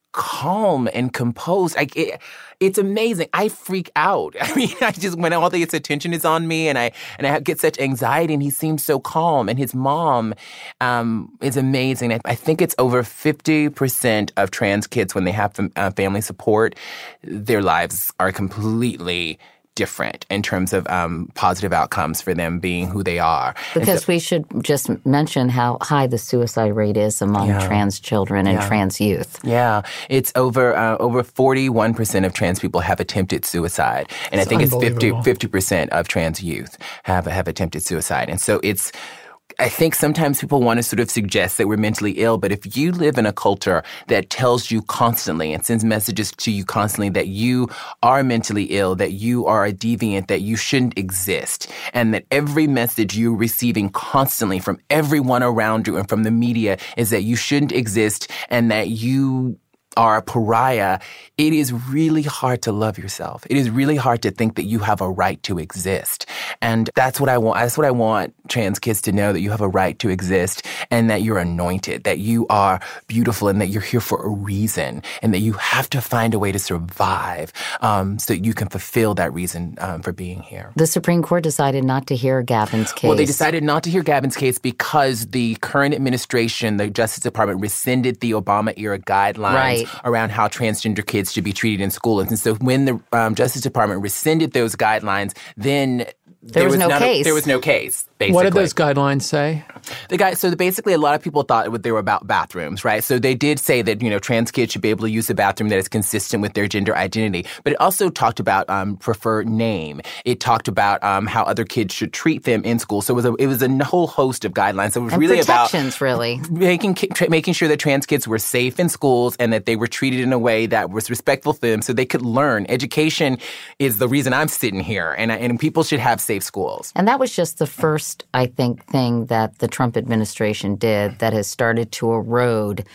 calm and composed. I, it, it's amazing. I freak out. I mean, I just, when all this attention is on me and I, and I get such anxiety, and he seems so calm. And his mom um, is amazing. I, I think it's over fifty percent of trans kids, when they have uh, family support, their lives are completely different in terms of um, positive outcomes for them being who they are. Because so, we should just mention how high the suicide rate is among yeah. trans children and yeah. trans youth. Yeah. It's over uh, over forty-one percent of trans people have attempted suicide. And it's I think it's fifty, fifty percent of trans youth have, have attempted suicide. And so it's I think sometimes people want to sort of suggest that we're mentally ill, but if you live in a culture that tells you constantly and sends messages to you constantly that you are mentally ill, that you are a deviant, that you shouldn't exist, and that every message you're receiving constantly from everyone around you and from the media is that you shouldn't exist and that you are a pariah, it is really hard to love yourself. It is really hard to think that you have a right to exist. And that's what I want. That's what I want trans kids to know, that you have a right to exist and that you're anointed, that you are beautiful and that you're here for a reason and that you have to find a way to survive um, so that you can fulfill that reason um, for being here. The Supreme Court decided not to hear Gavin's case. Well, they decided not to hear Gavin's case because the current administration, the Justice Department, rescinded the Obama-era guidelines right. around how transgender kids should be treated in school. And so when the um, Justice Department rescinded those guidelines, then there, there was, was no case. A, there was no case. Basically. What did those guidelines say? The guy, so basically, a lot of people thought they were about bathrooms, right? So they did say that, you know, trans kids should be able to use a bathroom that is consistent with their gender identity. But it also talked about um, preferred name. It talked about um, how other kids should treat them in school. So it was a, it was a whole host of guidelines. So it was and really protections, about really. making tra- making sure that trans kids were safe in schools and that they were treated in a way that was respectful for them, so they could learn. Education is the reason I'm sitting here, and and people should have safe schools. And that was just the first, I think, thing that the Trump administration did that has started to erode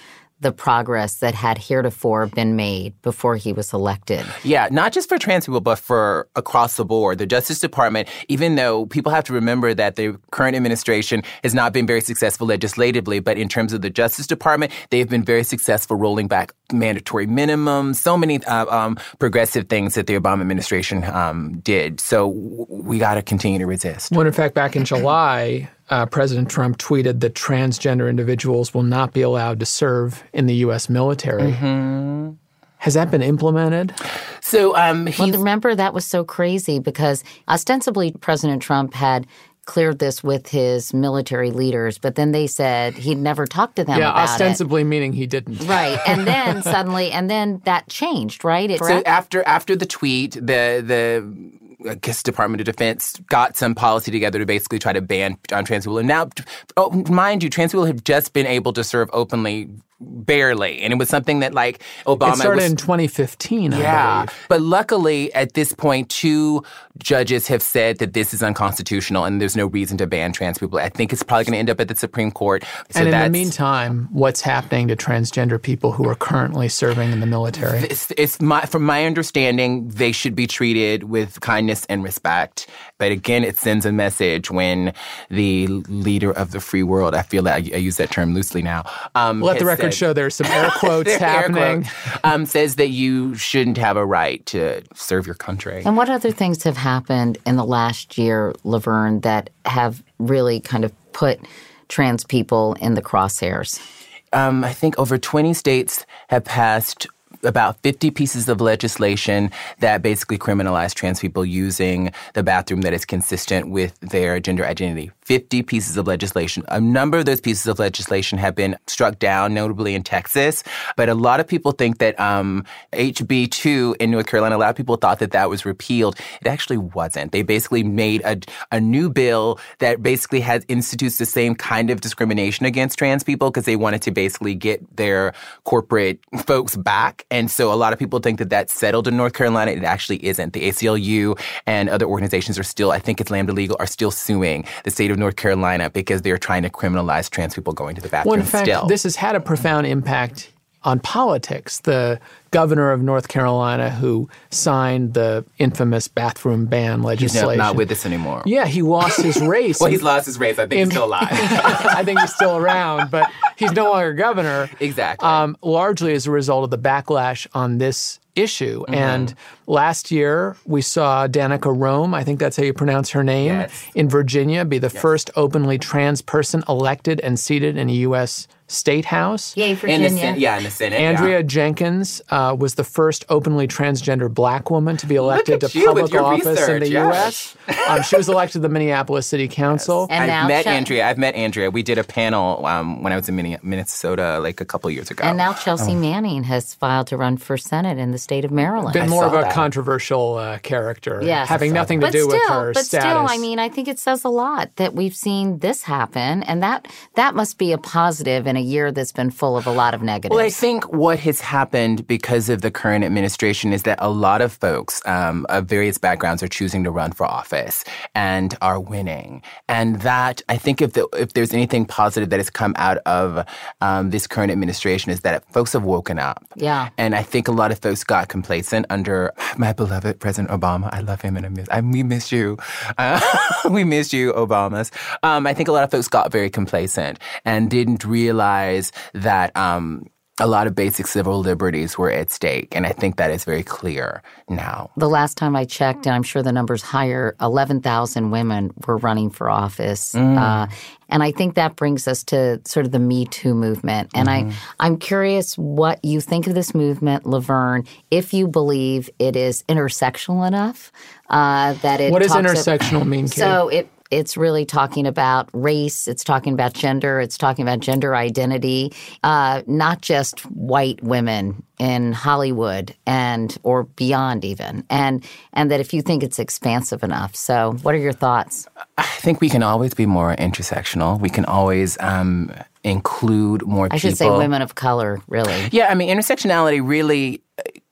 the progress that had heretofore been made before he was elected. Yeah, not just for trans people, but for across the board. The Justice Department, even though people have to remember that the current administration has not been very successful legislatively, but in terms of the Justice Department, they've been very successful rolling back mandatory minimums, so many uh, um, progressive things that the Obama administration um, did. So w- we got to continue to resist. Well, in fact, back in July, uh, President Trump tweeted that transgender individuals will not be allowed to serve in the U S military. Mm-hmm. Has that been implemented? So, um, well, remember, that was so crazy because ostensibly President Trump had cleared this with his military leaders, but then they said he'd never talked to them yeah, about it. Yeah, ostensibly meaning he didn't. Right. And then suddenly, and then that changed, right? It, so after after the tweet, the the I guess Department of Defense got some policy together to basically try to ban on trans people. And now, oh, mind you, trans people have just been able to serve openly barely. And it was something that, like, Obama... It started was, in twenty fifteen, I yeah. believe. But luckily, at this point, two judges have said that this is unconstitutional and there's no reason to ban trans people. I think it's probably going to end up at the Supreme Court. So and in that's, the meantime, what's happening to transgender people who are currently serving in the military? It's, it's my, from my understanding, they should be treated with kindness and respect. But again, it sends a message when the leader of the free world, I feel like I, I use that term loosely now. Um, Let the record said, show there's some air quotes happening. Air quotes, um, says that you shouldn't have a right to serve your country. And what other things have happened in the last year, Laverne, that have really kind of put trans people in the crosshairs? Um, I think over twenty states have passed about fifty pieces of legislation that basically criminalize trans people using the bathroom that is consistent with their gender identity. fifty pieces of legislation. A number of those pieces of legislation have been struck down, notably in Texas. But a lot of people think that um, H B two in North Carolina, a lot of people thought that that was repealed. It actually wasn't. They basically made a, a new bill that basically has institutes the same kind of discrimination against trans people because they wanted to basically get their corporate folks back. And so a lot of people think that that's settled in North Carolina. It actually isn't. The A C L U and other organizations are still, I think it's Lambda Legal, are still suing the state of North Carolina because they're trying to criminalize trans people going to the bathroom well, in fact, still. This has had a profound impact on politics. The governor of North Carolina who signed the infamous bathroom ban legislation. He's not with us anymore. Yeah, he lost his race. well, he's lost his race. I think in, he's still alive. I think he's still around, but he's no longer governor. Exactly. Um, largely as a result of the backlash on this issue. Mm-hmm. And last year, we saw Danica Roem, I think that's how you pronounce her name, yes. in Virginia be the yes. first openly trans person elected and seated in a U S State House. Yay, Virginia. In the Sen- yeah, in the Senate. Andrea yeah. Jenkins uh, was the first openly transgender black woman to be elected to you public with your office research, in the yes. U S Um, she was elected to the Minneapolis City Council. Yes. And I've now met Chel- Andrea. I've met Andrea. We did a panel um, when I was in Minnesota like a couple years ago. And now Chelsea oh. Manning has filed to run for Senate in the state of Maryland. Been I more of a that. controversial uh, character, yes. having nothing to but do still, with her but status. But still, I mean, I think it says a lot that we've seen this happen, and that that must be a positive in a year that's been full of a lot of negatives. Well, I think what has happened because of the current administration is that a lot of folks um, of various backgrounds are choosing to run for office and are winning. And that, I think if the, if there's anything positive that has come out of um, this current administration is that folks have woken up. Yeah. And I think a lot of folks got complacent under my beloved President Obama. I love him and I miss, I, we miss you. Uh, we miss you, Obamas. Um, I think a lot of folks got very complacent and didn't realize that um, a lot of basic civil liberties were at stake. And I think that is very clear now. The last time I checked, and I'm sure the number's higher, eleven thousand women were running for office. Mm. Uh, and I think that brings us to sort of the Me Too movement. And mm-hmm. I, I'm curious what you think of this movement, Laverne, if you believe it is intersectional enough uh, that it What does talks intersectional of, mean, Kate? So it It's really talking about race. It's talking about gender. It's talking about gender identity, uh, not just white women in Hollywood and or beyond even, and and that if you think it's expansive enough. So what are your thoughts? I think we can always be more intersectional. We can always um, include more I people. should say women of color, really. Yeah, I mean, intersectionality really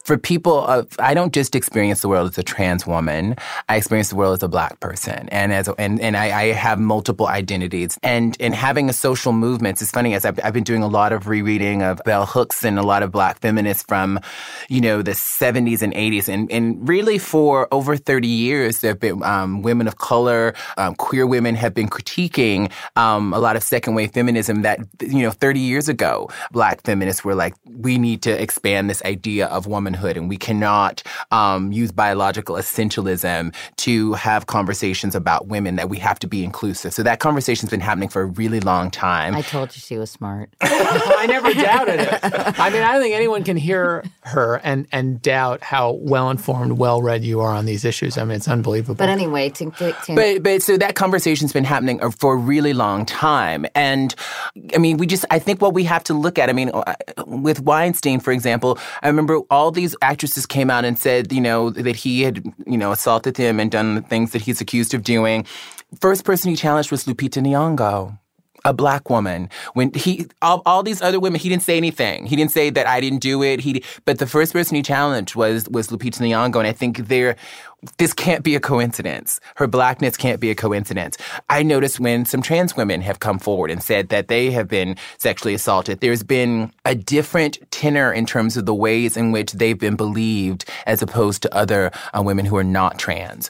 for people, of, I don't just experience the world as a trans woman. I experience the world as a Black person, and as a, and and I, I have multiple identities. And and having a social movement, it's funny, as I've, I've been doing a lot of rereading of Bell Hooks and a lot of Black feminists from, you know, the seventies and eighties, and and really for over thirty years, there have been um, women of color, um, queer women have been critiquing um, a lot of second wave feminism that, you know, thirty years ago, Black feminists were like, we need to expand this idea of womanhood, and we cannot um, use biological essentialism to have conversations about women, that we have to be inclusive. So that conversation's been happening for a really long time. I told you she was smart. I never doubted it. I mean, I don't think anyone can hear her and, and doubt how well-informed, well-read you are on these issues. I mean, it's unbelievable. But anyway, to, to, to But, but so that conversation's been happening for a really long time. And, I mean, we just, I think what we have to look at, I mean, with Weinstein, for example, I remember all these actresses came out and said, you know, that he had, you know, assaulted him and done the things that he's accused of doing. First person he challenged was Lupita Nyong'o, a Black woman. When he, all, all these other women, he didn't say anything. He didn't say that I didn't do it. He, but the first person he challenged was was Lupita Nyong'o, and I think there, this can't be a coincidence. Her Blackness can't be a coincidence. I noticed when some trans women have come forward and said that they have been sexually assaulted, there's been a different tenor in terms of the ways in which they've been believed as opposed to other uh, women who are not trans.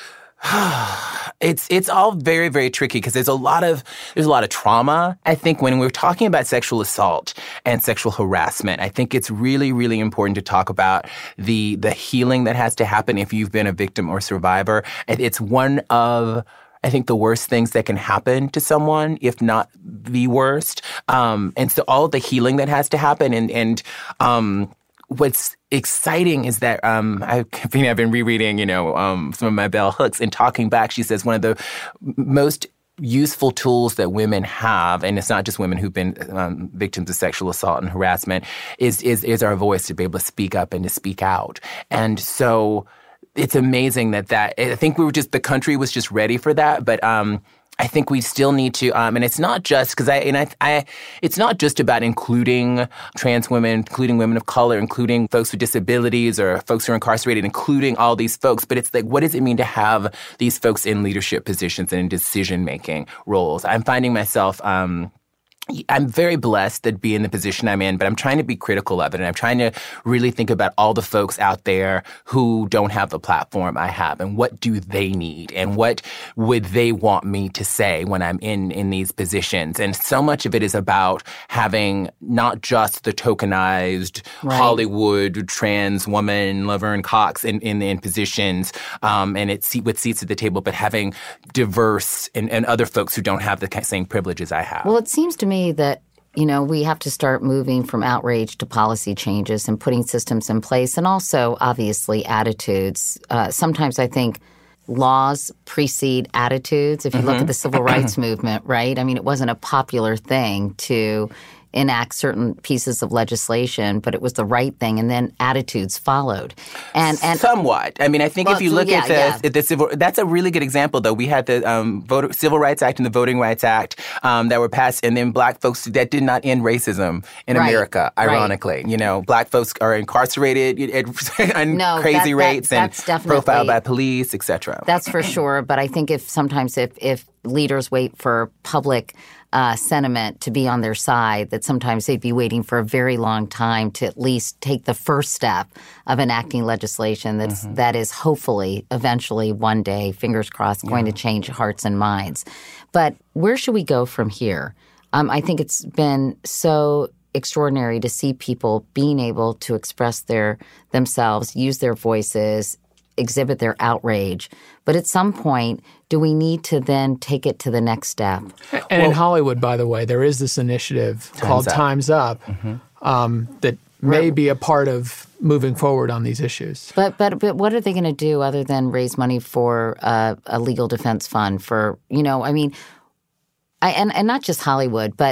It's it's all very, very tricky because there's a lot of there's a lot of trauma. I think when we're talking about sexual assault and sexual harassment, I think it's really, really important to talk about the the healing that has to happen if you've been a victim or survivor. It's one of, I think, the worst things that can happen to someone, if not the worst. Um, and so all of the healing that has to happen, and and um, what's exciting is that um, I, I mean, I've been rereading, you know, um, some of my Bell Hooks, and talking back, she says one of the most useful tools that women have, and it's not just women who've been um, victims of sexual assault and harassment, is is is our voice to be able to speak up and to speak out. And so it's amazing that that I think we were just the country was just ready for that, but. Um, I think we still need to, um, and it's not just because I, and I, I, it's not just about including trans women, including women of color, including folks with disabilities or folks who are incarcerated, including all these folks. But it's like, what does it mean to have these folks in leadership positions and in decision-making roles? I'm finding myself, um, I'm very blessed to be in the position I'm in, but I'm trying to be critical of it. And I'm trying to really think about all the folks out there who don't have the platform I have, and what do they need, and what would they want me to say when I'm in, in these positions. And so much of it is about having not just the tokenized right. Hollywood trans woman, Laverne Cox, in, in, in positions um, and it's with seats at the table, but having diverse and, and other folks who don't have the same privileges I have. Well, it seems to me that, you know, we have to start moving from outrage to policy changes and putting systems in place, and also, obviously, attitudes. Uh, sometimes I think laws precede attitudes. If you mm-hmm. look at the civil rights movement, right? I mean, it wasn't a popular thing to enact certain pieces of legislation, but it was the right thing, and then attitudes followed. And, and somewhat. I mean, I think well, if you look yeah, at the, yeah. at the civil, that's a really good example, though. We had the um, Voter, Civil Rights Act and the Voting Rights Act um, that were passed, and then black folks, that did not end racism in right. America, ironically. Right. You know, black folks are incarcerated at, at no, crazy that, rates that, and profiled by police, et cetera. That's for sure. But I think if sometimes if, if leaders wait for public Uh, sentiment to be on their side, that sometimes they'd be waiting for a very long time to at least take the first step of enacting legislation that's mm-hmm. that is hopefully eventually one day, fingers crossed, going yeah. to change hearts and minds. But where should we go from here? Um, I think it's been so extraordinary to see people being able to express their themselves, use their voices, exhibit their outrage. But at some point, do we need to then take it to the next step? And well, in Hollywood, by the way, there is this initiative Time's called Up. Time's Up mm-hmm. um, that may be a part of moving forward on these issues. But but but what are they going to do other than raise money for uh, a legal defense fund for, you know, I mean, I, and, and not just Hollywood, but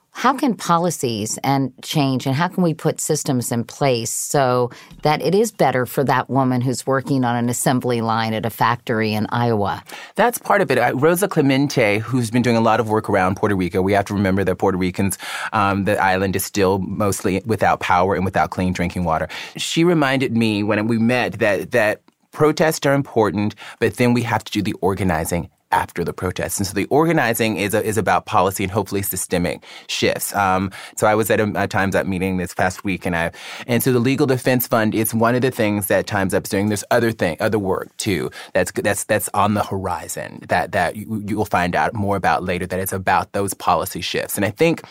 how can policies and change and how can we put systems in place so that it is better for that woman who's working on an assembly line at a factory in Iowa? That's part of it. Uh, Rosa Clemente, who's been doing a lot of work around Puerto Rico, we have to remember that Puerto Ricans, um, the island is still mostly without power and without clean drinking water. She reminded me when we met that that protests are important, but then we have to do the organizing after the protests. And so the organizing is a, is about policy and hopefully systemic shifts. Um, so I was at a, a Time's Up meeting this past week, and I and so the Legal Defense Fund is one of the things that Time's Up is doing. There's other thing, other work too that's that's that's on the horizon that that you, you will find out more about later. That it's about those policy shifts, and I think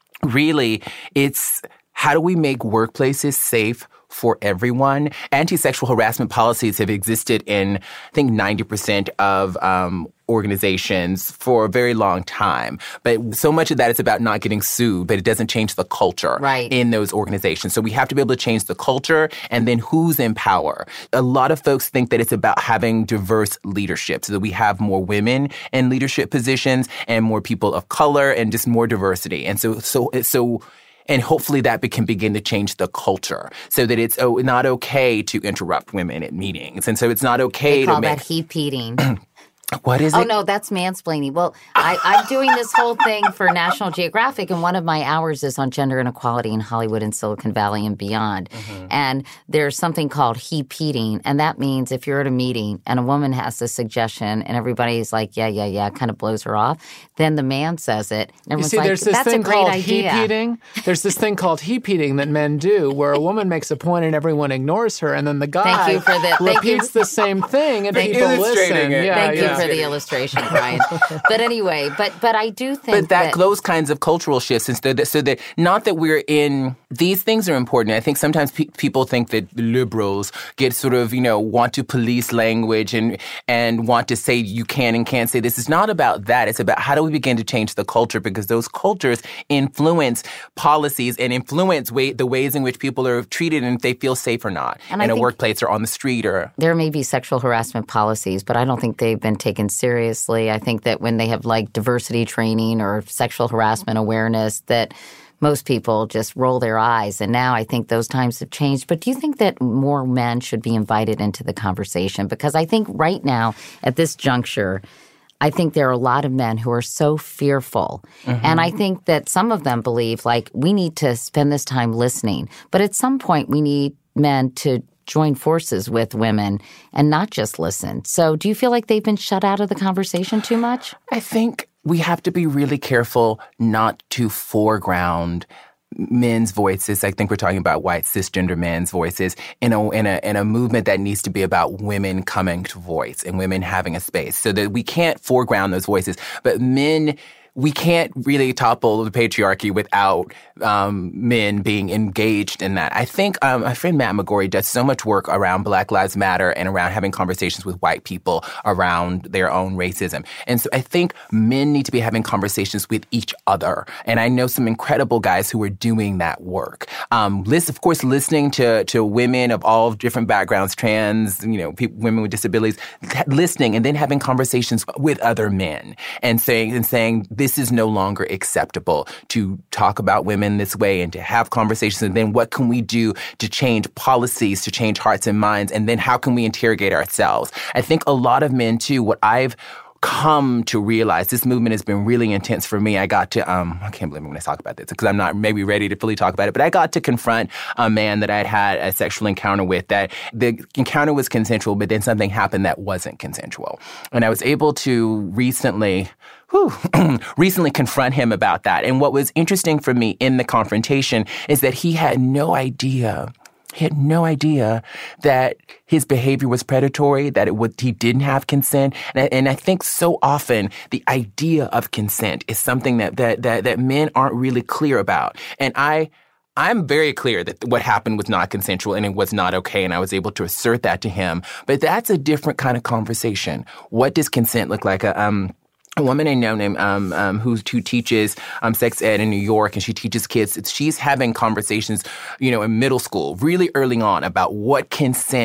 really it's how do we make workplaces safe for everyone? Anti-sexual harassment policies have existed in, I think, ninety percent of um, organizations for a very long time. But so much of that is about not getting sued, but it doesn't change the culture right. in those organizations. So we have to be able to change the culture and then who's in power. A lot of folks think that it's about having diverse leadership so that we have more women in leadership positions and more people of color and just more diversity. And so, so, so, And hopefully that can begin to change the culture so that it's oh, not okay to interrupt women at meetings. And so it's not okay they call to make... that heap-eating. What is oh, it? Oh, no, that's mansplaining. Well, I, I'm doing this whole thing for National Geographic, and one of my hours is on gender inequality in Hollywood and Silicon Valley and beyond. Mm-hmm. And there's something called heap-eating, and that means if you're at a meeting and a woman has a suggestion and everybody's like, yeah, yeah, yeah, kind of blows her off, then the man says it, and everyone's you see, like, there's this that's thing a great called idea. Heap-eating. There's this thing called heap-eating that men do where a woman makes a point and everyone ignores her, and then the guy thank you for the, thank repeats you. the same thing and thank people listen. It. Yeah, thank yeah. you for the illustration. Brian. But anyway, but but I do think but that, that those kinds of cultural shifts, instead that, so that not that we're in these things are important. I think sometimes pe- people think that liberals get sort of you know want to police language and and want to say you can and can't say this. It's not about that. It's about how do we begin to change the culture because those cultures influence policies and influence way, the ways in which people are treated and if they feel safe or not and in I a workplace or on the street or there may be sexual harassment policies, but I don't think they've been taken seriously. I think that when they have like diversity training or sexual harassment awareness that most people just roll their eyes. And now I think those times have changed. But do you think that more men should be invited into the conversation? Because I think right now at this juncture, I think there are a lot of men who are so fearful. Mm-hmm. And I think that some of them believe like we need to spend this time listening. But at some point we need men to join forces with women and not just listen. So do you feel like they've been shut out of the conversation too much? I think we have to be really careful not to foreground men's voices. I think we're talking about white cisgender men's voices in a in a in a movement that needs to be about women coming to voice and women having a space so that we can't foreground those voices. But men we can't really topple the patriarchy without um, men being engaged in that. I think um, my friend Matt McGorry does so much work around Black Lives Matter and around having conversations with white people around their own racism. And so I think men need to be having conversations with each other. And I know some incredible guys who are doing that work. Um, list, of course, listening to, to women of all different backgrounds, trans, you know, people, women with disabilities, listening and then having conversations with other men and saying, and saying, this is no longer acceptable to talk about women this way and to have conversations. And then what can we do to change policies, to change hearts and minds? And then how can we interrogate ourselves? I think a lot of men, too, what I've come to realize, this movement has been really intense for me. I got to, um, I can't believe I'm going to talk about this because I'm not maybe ready to fully talk about it, but I got to confront a man that I'd had a sexual encounter with that the encounter was consensual, but then something happened that wasn't consensual. And I was able to recently... Whew, recently confront him about that. And what was interesting for me in the confrontation is that he had no idea, he had no idea that his behavior was predatory, that it would, he didn't have consent. And I, and I think so often the idea of consent is something that, that, that, that men aren't really clear about. And I... I'm very clear that what happened was not consensual and it was not okay, and I was able to assert that to him. But that's a different kind of conversation. What does consent look like? A, um, a woman I know named um, um, who, who teaches um, sex ed in New York, and she teaches kids. She's having conversations, you know, in middle school, really early on about what consent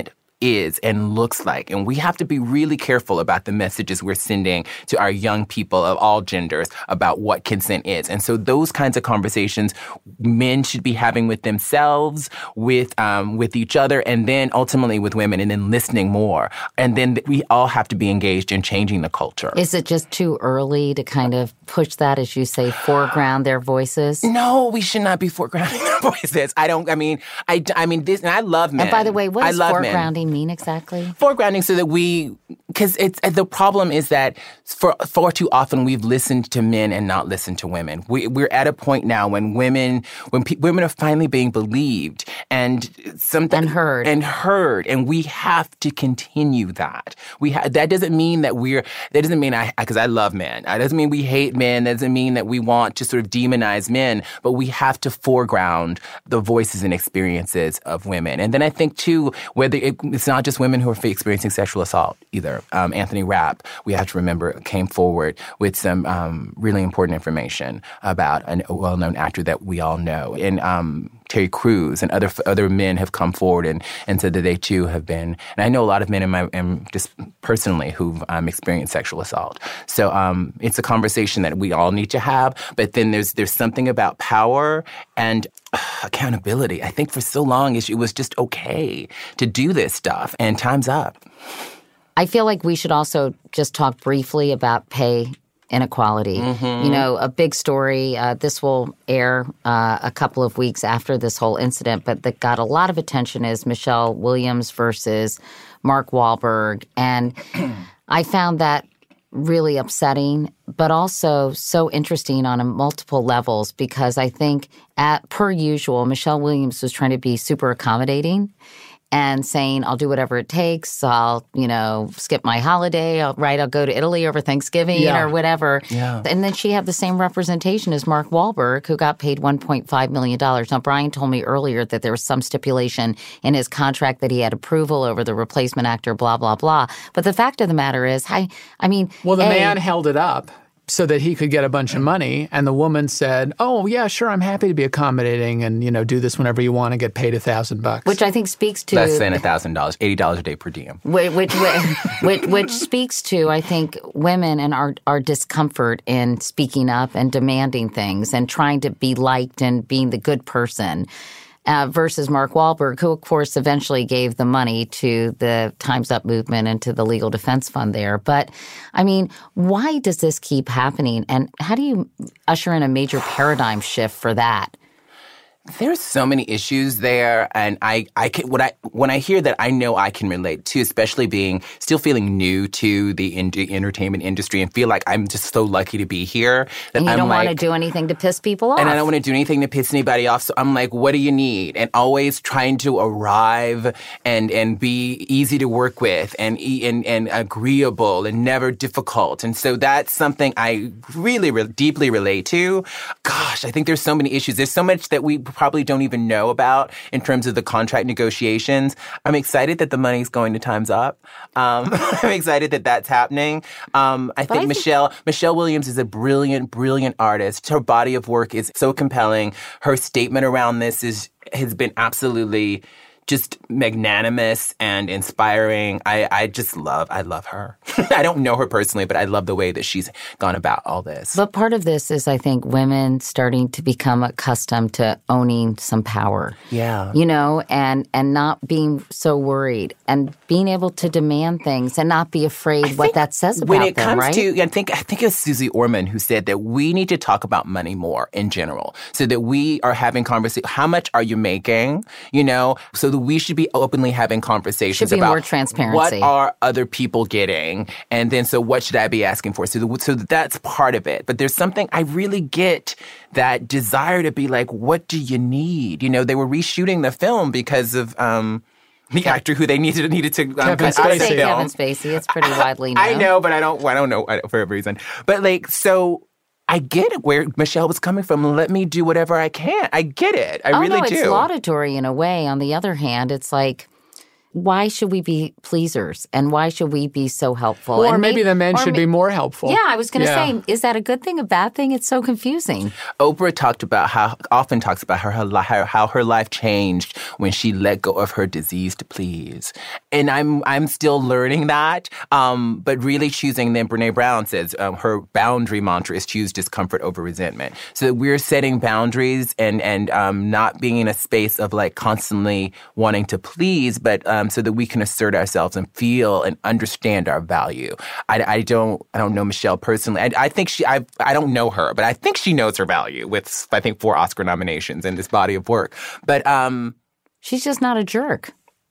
is and looks like. And we have to be really careful about the messages we're sending to our young people of all genders about what consent is. And so those kinds of conversations men should be having with themselves, with um, with each other, and then ultimately with women, and then listening more. And then we all have to be engaged in changing the culture. Is it just too early to kind of push that, as you say, foreground their voices? No, we should not be foregrounding their voices. I don't, I mean, I, I mean, this, and I love men. And by the way, what does foregrounding men. mean exactly? Foregrounding so that we, because it's, the problem is that for far too often we've listened to men and not listened to women. We, we're at a point now when women, when pe- women are finally being believed and something. And heard. And heard. And we have to continue that. We ha- that doesn't mean that we're, that doesn't mean I, because I love men. That doesn't mean we hate men. That doesn't mean that we want to sort of demonize men, but we have to foreground the voices and experiences of women. And then I think, too, whether it, it's not just women who are experiencing sexual assault either. Um, Anthony Rapp, we have to remember, came forward with some um, really important information about an, a well-known actor that we all know. And um, Terry Crews and other other men have come forward and, and said that they, too, have been. And I know a lot of men in my in just personally who've um, experienced sexual assault. So um, it's a conversation that we all need to have. But then there's there's something about power and uh, accountability. I think for so long it was just okay to do this stuff, and time's up. I feel like we should also just talk briefly about pay inequality. Mm-hmm. You know, a big story. Uh, this will air uh, a couple of weeks after this whole incident, but that got a lot of attention is Michelle Williams versus Mark Wahlberg. And I found that really upsetting, but also so interesting on a multiple levels, because I think, at per usual, Michelle Williams was trying to be super accommodating and saying, I'll do whatever it takes. I'll, you know, skip my holiday. I'll, right, I'll go to Italy over Thanksgiving yeah. or whatever. Yeah. And then she had the same representation as Mark Wahlberg, who got paid one point five million dollars. Now, Brian told me earlier that there was some stipulation in his contract that he had approval over the replacement actor, blah, blah, blah. But the fact of the matter is, I, I mean— Well, the A, man held it up so that he could get a bunch of money, and the woman said, oh, yeah, sure, I'm happy to be accommodating and, you know, do this whenever you want to get paid a thousand bucks. Which I think speaks to— Less than a thousand dollars, eighty dollars a day per diem. Which, which, which, which speaks to, I think, women and our, our discomfort in speaking up and demanding things and trying to be liked and being the good person. Uh, versus Mark Wahlberg, who, of course, eventually gave the money to the Time's Up movement and to the Legal Defense Fund there. But, I mean, why does this keep happening? And how do you usher in a major paradigm shift for that? There's so many issues there, and I, I can, when I when I hear that, I know I can relate to, especially being still feeling new to the in- entertainment industry, and feel like I'm just so lucky to be here. That and you I'm don't like, want to do anything to piss people off, and I don't want to do anything to piss anybody off. So I'm like, what do you need? And always trying to arrive and and be easy to work with, and and and agreeable, and never difficult. And so that's something I really, really deeply relate to. Gosh, I think there's so many issues. There's so much that we probably don't even know about in terms of the contract negotiations. I'm excited that the money's going to Time's Up. Um, I'm excited that that's happening. Um, I think I Michelle think- Michelle Williams is a brilliant, brilliant artist. Her body of work is so compelling. Her statement around this is has been absolutely just magnanimous and inspiring. I, I just love, I love her. I don't know her personally, but I love the way that she's gone about all this. But part of this is, I think, women starting to become accustomed to owning some power. Yeah. You know, and, and not being so worried and being able to demand things and not be afraid what that says about them, when it comes right? to, I think, I think it was Susie Orman who said that we need to talk about money more in general, so that we are having conversations. How much are you making? You know, so that we should be openly having conversations should be about more transparency. What are other people getting, and then so what should I be asking for? So, the, so that's part of it. But there's something I really get, that desire to be like, what do you need? You know, they were reshooting the film because of um, the actor who they needed needed to um, Kevin cut Spacey. out I'll of the say film. Kevin Spacey. It's pretty widely known. I know, but I don't. I don't know for a reason. But like, so. I get it where Michelle was coming from. Let me do whatever I can. I get it. I oh, really no, do. It's laudatory in a way. On the other hand, it's like, why should we be pleasers and why should we be so helpful? Or and maybe may, the men should may, be more helpful. Yeah, I was going to yeah. say, is that a good thing, a bad thing? It's so confusing. Oprah talked about how, often talks about her, her how her life changed when she let go of her disease to please. And I'm I'm still learning that, um, but really choosing, then Brene Brown says um, her boundary mantra is choose discomfort over resentment. So that we're setting boundaries and, and um, not being in a space of like constantly wanting to please, but um, so that we can assert ourselves and feel and understand our value. I, I don't I don't know Michelle personally. I, I think she I I don't know her, but I think she knows her value with I think four Oscar nominations in this body of work. But um, she's just not a jerk.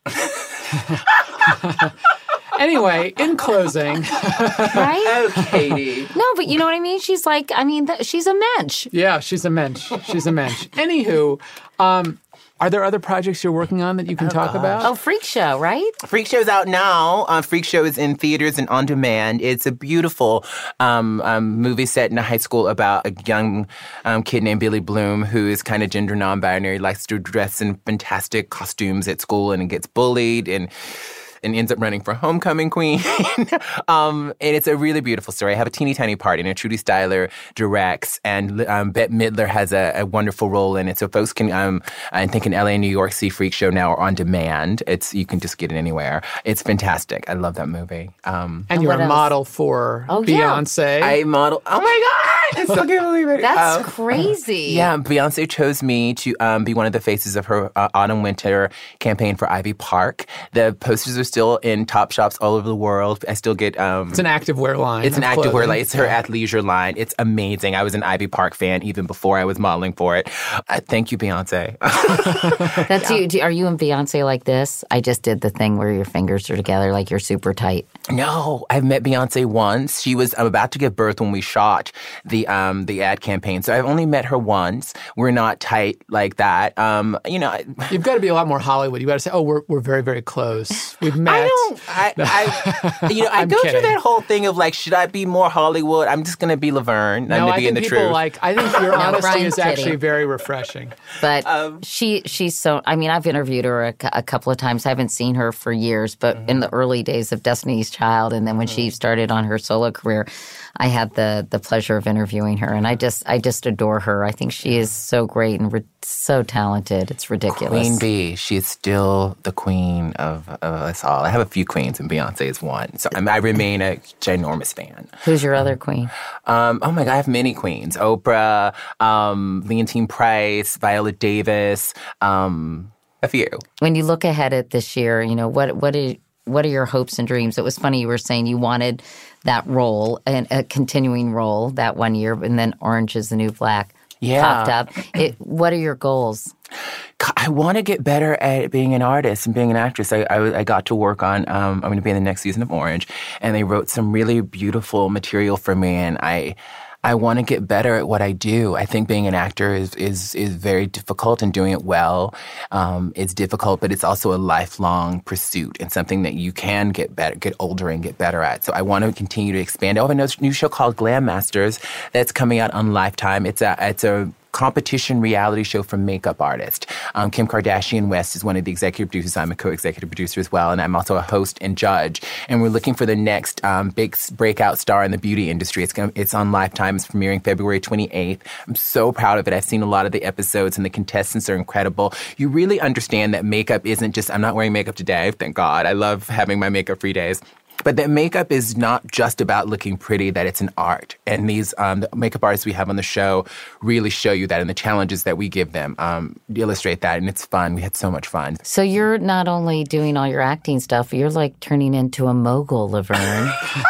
Anyway, in closing. Right? Oh, Katie. No, but you know what I mean? She's like, I mean, th- she's a mensch. Yeah, she's a mensch. She's a mensch. Anywho, um, are there other projects you're working on that you can oh, talk gosh. about? Oh, Freak Show, right? Freak Show's out now. Uh, Freak Show is in theaters and on demand. It's a beautiful um, um, movie set in a high school about a young um, kid named Billy Bloom who is kind of gender non-binary, likes to dress in fantastic costumes at school and gets bullied and... and ends up running for homecoming queen. um, and it's a really beautiful story. I have a teeny tiny part in it. Trudy Styler directs, and um, Bette Midler has a, a wonderful role in it. So folks can, um, I think in L A and New York, see Freak Show now or on demand. It's you can just get it anywhere. It's fantastic. I love that movie. Um, and, and you're a else? model for oh, Beyonce. Yeah. I model. Oh my God! I still can't believe it. That's um, crazy. Yeah, Beyonce chose me to um, be one of the faces of her uh, autumn-winter campaign for Ivy Park. The posters are still in top shops all over the world. I still get... Um, it's an activewear line. It's an activewear line. It's her athleisure line. It's amazing. I was an Ivy Park fan even before I was modeling for it. Uh, thank you, Beyonce. That's yeah. you. Are you and Beyonce like this? I just did the thing where your fingers are together like you're super tight. No, I've met Beyonce once. She was about to give birth when we shot the um, the ad campaign. So I've only met her once. We're not tight like that. Um, you know, you've got to be a lot more Hollywood. You got to say, "Oh, we're we're very very close. We've met." I don't. I, I you know, I go kidding. through that whole thing of like, should I be more Hollywood? I'm just going to be Laverne. No, I'm I be think in the people truth. like. I think your no, honesty Brian's is kidding. actually very refreshing. But um, she she's so. I mean, I've interviewed her a, a couple of times. I haven't seen her for years, but mm-hmm. in the early days of Destiny's Child, and then when mm-hmm. she started on her solo career, I had the the pleasure of interviewing her, and I just I just adore her. I think she is so great and re- so talented. It's ridiculous. Queen Bee, she is still the queen of, of us all. I have a few queens, and Beyonce is one. So I, mean, I remain a ginormous fan. Who's your other queen? Um, oh my God, I have many queens: Oprah, um, Leontine Price, Viola Davis, um, a few. When you look ahead at this year, you know what what is. What are your hopes and dreams? It was funny you were saying you wanted that role, and a continuing role that one year, and then Orange is the New Black yeah. popped up. It, what are your goals? I want to get better at being an artist and being an actress. I, I, I got to work on, um, I'm going to be in the next season of Orange, and they wrote some really beautiful material for me, and I... I want to get better at what I do. I think being an actor is is is very difficult, and doing it well um, is difficult, but it's also a lifelong pursuit and something that you can get better, get older and get better at. So I want to continue to expand. I have a new show called Glam Masters that's coming out on Lifetime. It's a it's a competition reality show for makeup artists. Um, Kim Kardashian West is one of the executive producers. I'm a co-executive producer as well, and I'm also a host and judge. And we're looking for the next um, big breakout star in the beauty industry. It's gonna, it's on Lifetime. It's premiering February twenty-eighth. I'm so proud of it. I've seen a lot of the episodes, and the contestants are incredible. You really understand that makeup isn't just, I'm not wearing makeup today, thank God. I love having my makeup-free days. But that makeup is not just about looking pretty, that it's an art. And these um, the makeup artists we have on the show really show you that, and the challenges that we give them um, illustrate that, and it's fun. We had so much fun. So you're not only doing all your acting stuff, you're like turning into a mogul, Laverne.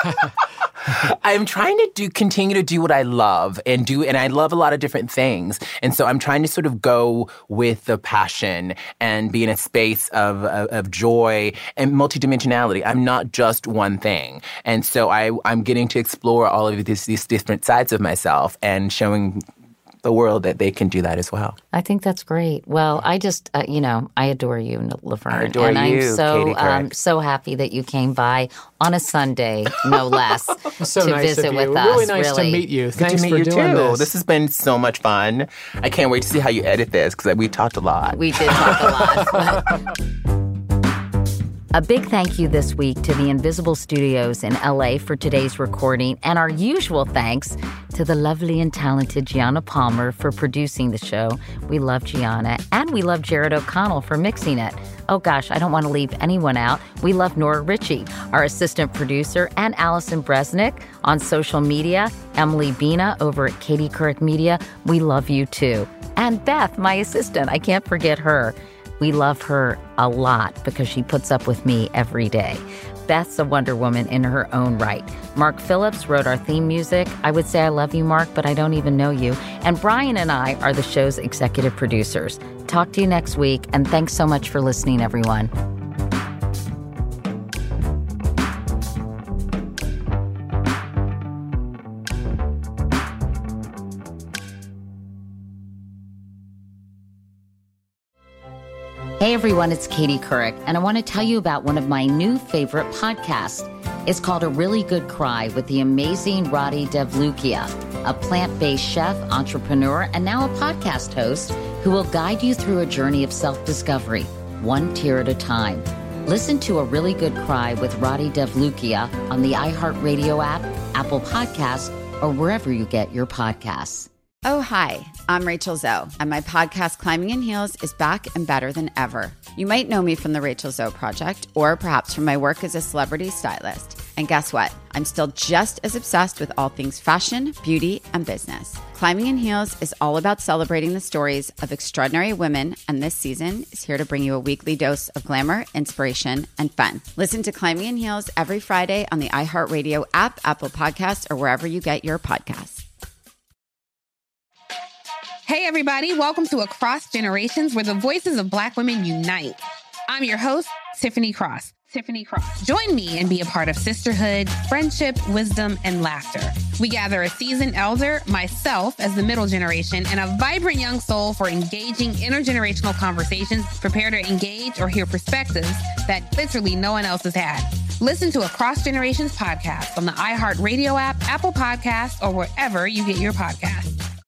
I'm trying to do continue to do what I love and do, and I love a lot of different things. And so I'm trying to sort of go with the passion and be in a space of of, of joy and multidimensionality. I'm not just one thing. And so I, I'm getting to explore all of these, these different sides of myself and showing the world that they can do that as well. I think that's great. Well, I just, uh, you know, I adore you, Laverne. I adore and you, I'm so, Katie um, so happy that you came by on a Sunday, no less, so to nice visit of you. with us. Really nice really. to meet you. Good Thanks to meet for you doing too. this. This has been so much fun. I can't wait to see how you edit this, because we talked a lot. We did talk a lot. But... A big thank you this week to the Invisible Studios in L A for today's recording, and our usual thanks to the lovely and talented Gianna Palmer for producing the show. We love Gianna, and we love Jared O'Connell for mixing it. Oh gosh, I don't want to leave anyone out. We love Nora Ritchie, our assistant producer, and Allison Bresnick on social media, Emily Bina over at Katie Couric Media. We love you too. And Beth, my assistant, I can't forget her. We love her a lot because she puts up with me every day. Beth's a Wonder Woman in her own right. Mark Phillips wrote our theme music. I would say I love you, Mark, but I don't even know you. And Brian and I are the show's executive producers. Talk to you next week, and thanks so much for listening, everyone. Hey everyone, it's Katie Couric, and I want to tell you about one of my new favorite podcasts. It's called A Really Good Cry with the amazing Roddy Devlukia, a plant-based chef, entrepreneur, and now a podcast host who will guide you through a journey of self-discovery, one tear at a time. Listen to A Really Good Cry with Roddy Devlukia on the iHeartRadio app, Apple Podcasts, or wherever you get your podcasts. Oh, hi, I'm Rachel Zoe, and my podcast, Climbing in Heels, is back and better than ever. You might know me from the Rachel Zoe Project, or perhaps from my work as a celebrity stylist. And guess what? I'm still just as obsessed with all things fashion, beauty, and business. Climbing in Heels is all about celebrating the stories of extraordinary women, and this season is here to bring you a weekly dose of glamour, inspiration, and fun. Listen to Climbing in Heels every Friday on the iHeartRadio app, Apple Podcasts, or wherever you get your podcasts. Hey, everybody. Welcome to Across Generations, where the voices of Black women unite. I'm your host, Tiffany Cross. Tiffany Cross. Join me and be a part of sisterhood, friendship, wisdom, and laughter. We gather a seasoned elder, myself as the middle generation, and a vibrant young soul for engaging intergenerational conversations. Prepare to engage or hear perspectives that literally no one else has had. Listen to Across Generations podcast on the iHeartRadio app, Apple Podcasts, or wherever you get your podcasts.